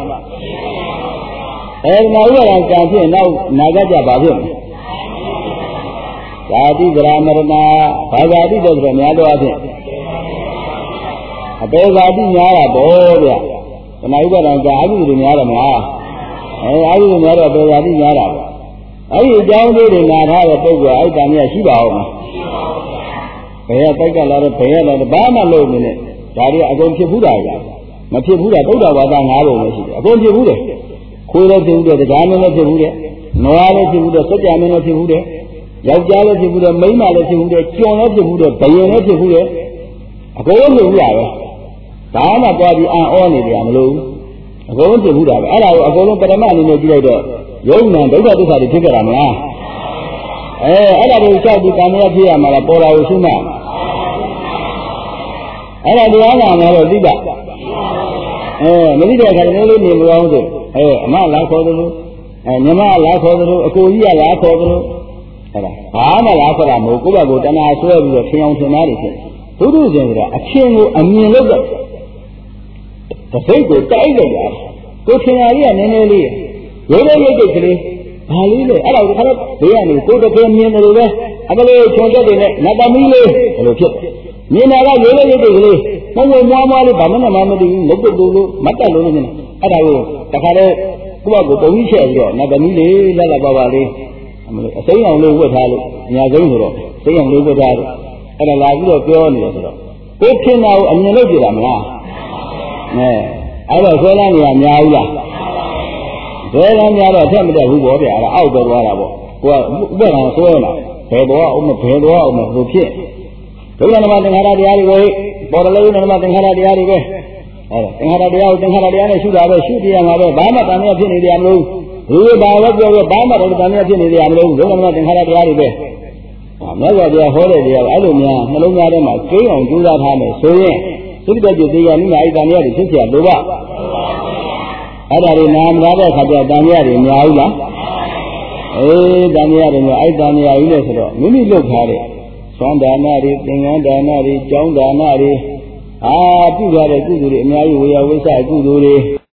အဲဒီမှာဥပါဒံကံဖြစ်နောက်နာဂတ်ကြပါဖြစ်မယ်ဇာတိကြရာမရဏဘာဇာတိတော့ဆိုတော့များတော့အဖြစ်အပေဇာတိများတာပေါ့ဗျတဏှာဥပါဒံကြာအကုသိုလ်တွေများတယ်မလားအဲအကုသိုလ်များတော့ပေရာတိများတာပဲအဲ့ဒီအကြောင်းလေးတွေနာထားတဲ့ပုဂ္ဂိုလ်အဲ့တန်မြတ်ရှိပါဦးမလားဘယ်ကတိုက်ကလာတော့ဘယ်ရတော့ဘာမှလုပ်နေနဲ့ဒါတွေအကုန်ဖြစ်ဘူးတာကြာမဖြစ်ဘူးတာဗုဒ္ဓဘာသာငါးပုံပဲရှိတယ်အကုန်ဖြစ်ဘူးတယ်ခိုးလည်းဖြစ်ဘူးတယ်တရားမင်းလည်းဖြစ်ဘူးတယ်နွားလည်းဖြစ်ဘူးတယ်စัจ जा မင်းလည်းဖြစ်ဘူးတယ်ယောက်ျားလည်းဖြစ်ဘူးတယ်မိန်းမလည်းဖြစ်ဘူးတယ်ကျွန်လည်းဖြစ်ဘူးတယ်ဘယင်လည်းဖြစ်ဘူးတယ်အကုန်လုံးဖြစ်ဘူးတာပဲဒါမှသွားပြီးအံ့ဩနေကြမလို့အကုန်လုံးဖြစ်ဘူးတာပဲအဲ့ဒါကိုအကုန်လုံးပရမအနေနဲ့ကြည့်လိုက်တော့ယုံနာဒုက္ခဒုက္ခတွေဖြစ်ကြတာမလားအဲအဲ့ဒါကိုကြောက်ပြီးကာမရဖြစ်ရမှာလားပေါ်တာကိုရှုမှအဲ့ဒါတရားနာမှာတော့သိတာအဲမသိတဲ့အခါမျိုးလေးနေမလို့ဆိုအဲအမလားခေါ်တယ်လို့အဲညီမလားခေါ်တယ်လို့အကိုကြီးကလားခေါ်တယ်လို့အဲ့ဒါဘာမှလားခေါ်တာမဟုတ်ကိုယ့်ဘက်ကိုတဏှာဆွဲပြီးတော့ထင်အောင်ထင်သားနေဖြစ်ဘုဒ္ဓရှင်ကအချင်းကိုအမြင်လို့တော့တစိတ်ကိုတိုက်လိုက်တာကိုထင်ရည်ကနည်းနည်းလေးရုပ်ရုပ်ရုပ်ကလေးဘာလေးလဲအဲ့ဒါကိုခါတော့ဘေးကနေကိုယ်တကယ်မြင်တယ်လို့ပဲအကလေးခြုံတက်တယ်နဲ့နတ်သမီးလေးဘယ်လိုဖြစ်မြင်တာကရုပ်ရုပ်ရုပ်ကလေးဘုံဘုံမွားမွားလေးဘာမှမမသိဘူးမုတ်တုတ်လို့မတ်တက်လို့မြင်တာအဲ့ဒါကိုတခါတော့ကိုယ့်ဘက်ကိုပုံကြီးချက်ပြီးတော့နတ်သမီးလေးလက်လက်ပါပါလေးအစိမ်းအောင်လေးဝတ်ထားလို့အညာဆုံးဆိုတော့စိမ်းအောင်လေးဝတ်ထားလို့အဲ့ဒါလာပြီးတော့ပြောနေတယ်ဆိုတော့ကိုထင်တာကိုအမြင်လို့ကြည့်တာမလားအဲအဲ့တော့ဆွဲလန်းနေရများဘူးလားဆွဲလန်းများတော့ထက်မတက်ဘူးပေါ့ဗျာအဲ့ဒါအောက်ပဲသွားတာပေါ့ကိုကဥပ္ပဒါဆွဲလာဘယ်တော့အောင်မဘယ်တော့အောင်မဟိုဖြစ်ဒုက္ခနမသင်္ခါရတရားတွေကိုပေါ်တယ်လို့နမသင်္ခါရတရားတွေပဲအဲ့ဒါသင်္ခါရတရားကိုသင်္ခါရတရားနဲ့ရှုတာပဲရှုတရားမှာပဲဘာမှတန်မြတ်ဖြစ်နေကြမလို့ဘူးဘာပဲပြောပြောဘာမှတော့တန်မြတ်ဖြစ်နေကြမလို့ဒုက္ခနမသင်္ခါရတရားတွေပဲမြတ်စွာဘုရားဟောတဲ့တရားအဲ့လိုများနှလုံးသားထဲမှာကျိန်းအောင်ကြိုးစားထားမယ်ဆိုရင်သုတ္တတိတရားနိမအိတံများတွေဖြစ်เสียလို့ပါအဲ့ဒါတွေနာမလာတဲ့ခါကျတန်မြတ်တွေများဘူးလားအေးတန်မြတ်တွေများအိတံများကြီးလဲဆိုတော့မိမိလုပ်ထားတဲ့သွမ်းဒါနတွေသင်္ကန်းဒါနတွေကျောင်းဒါနတွေအာပြုကြတဲ့ကုသိုလ်တွေအများကြီးဝေယဝိဆကုသိုလ်တွေ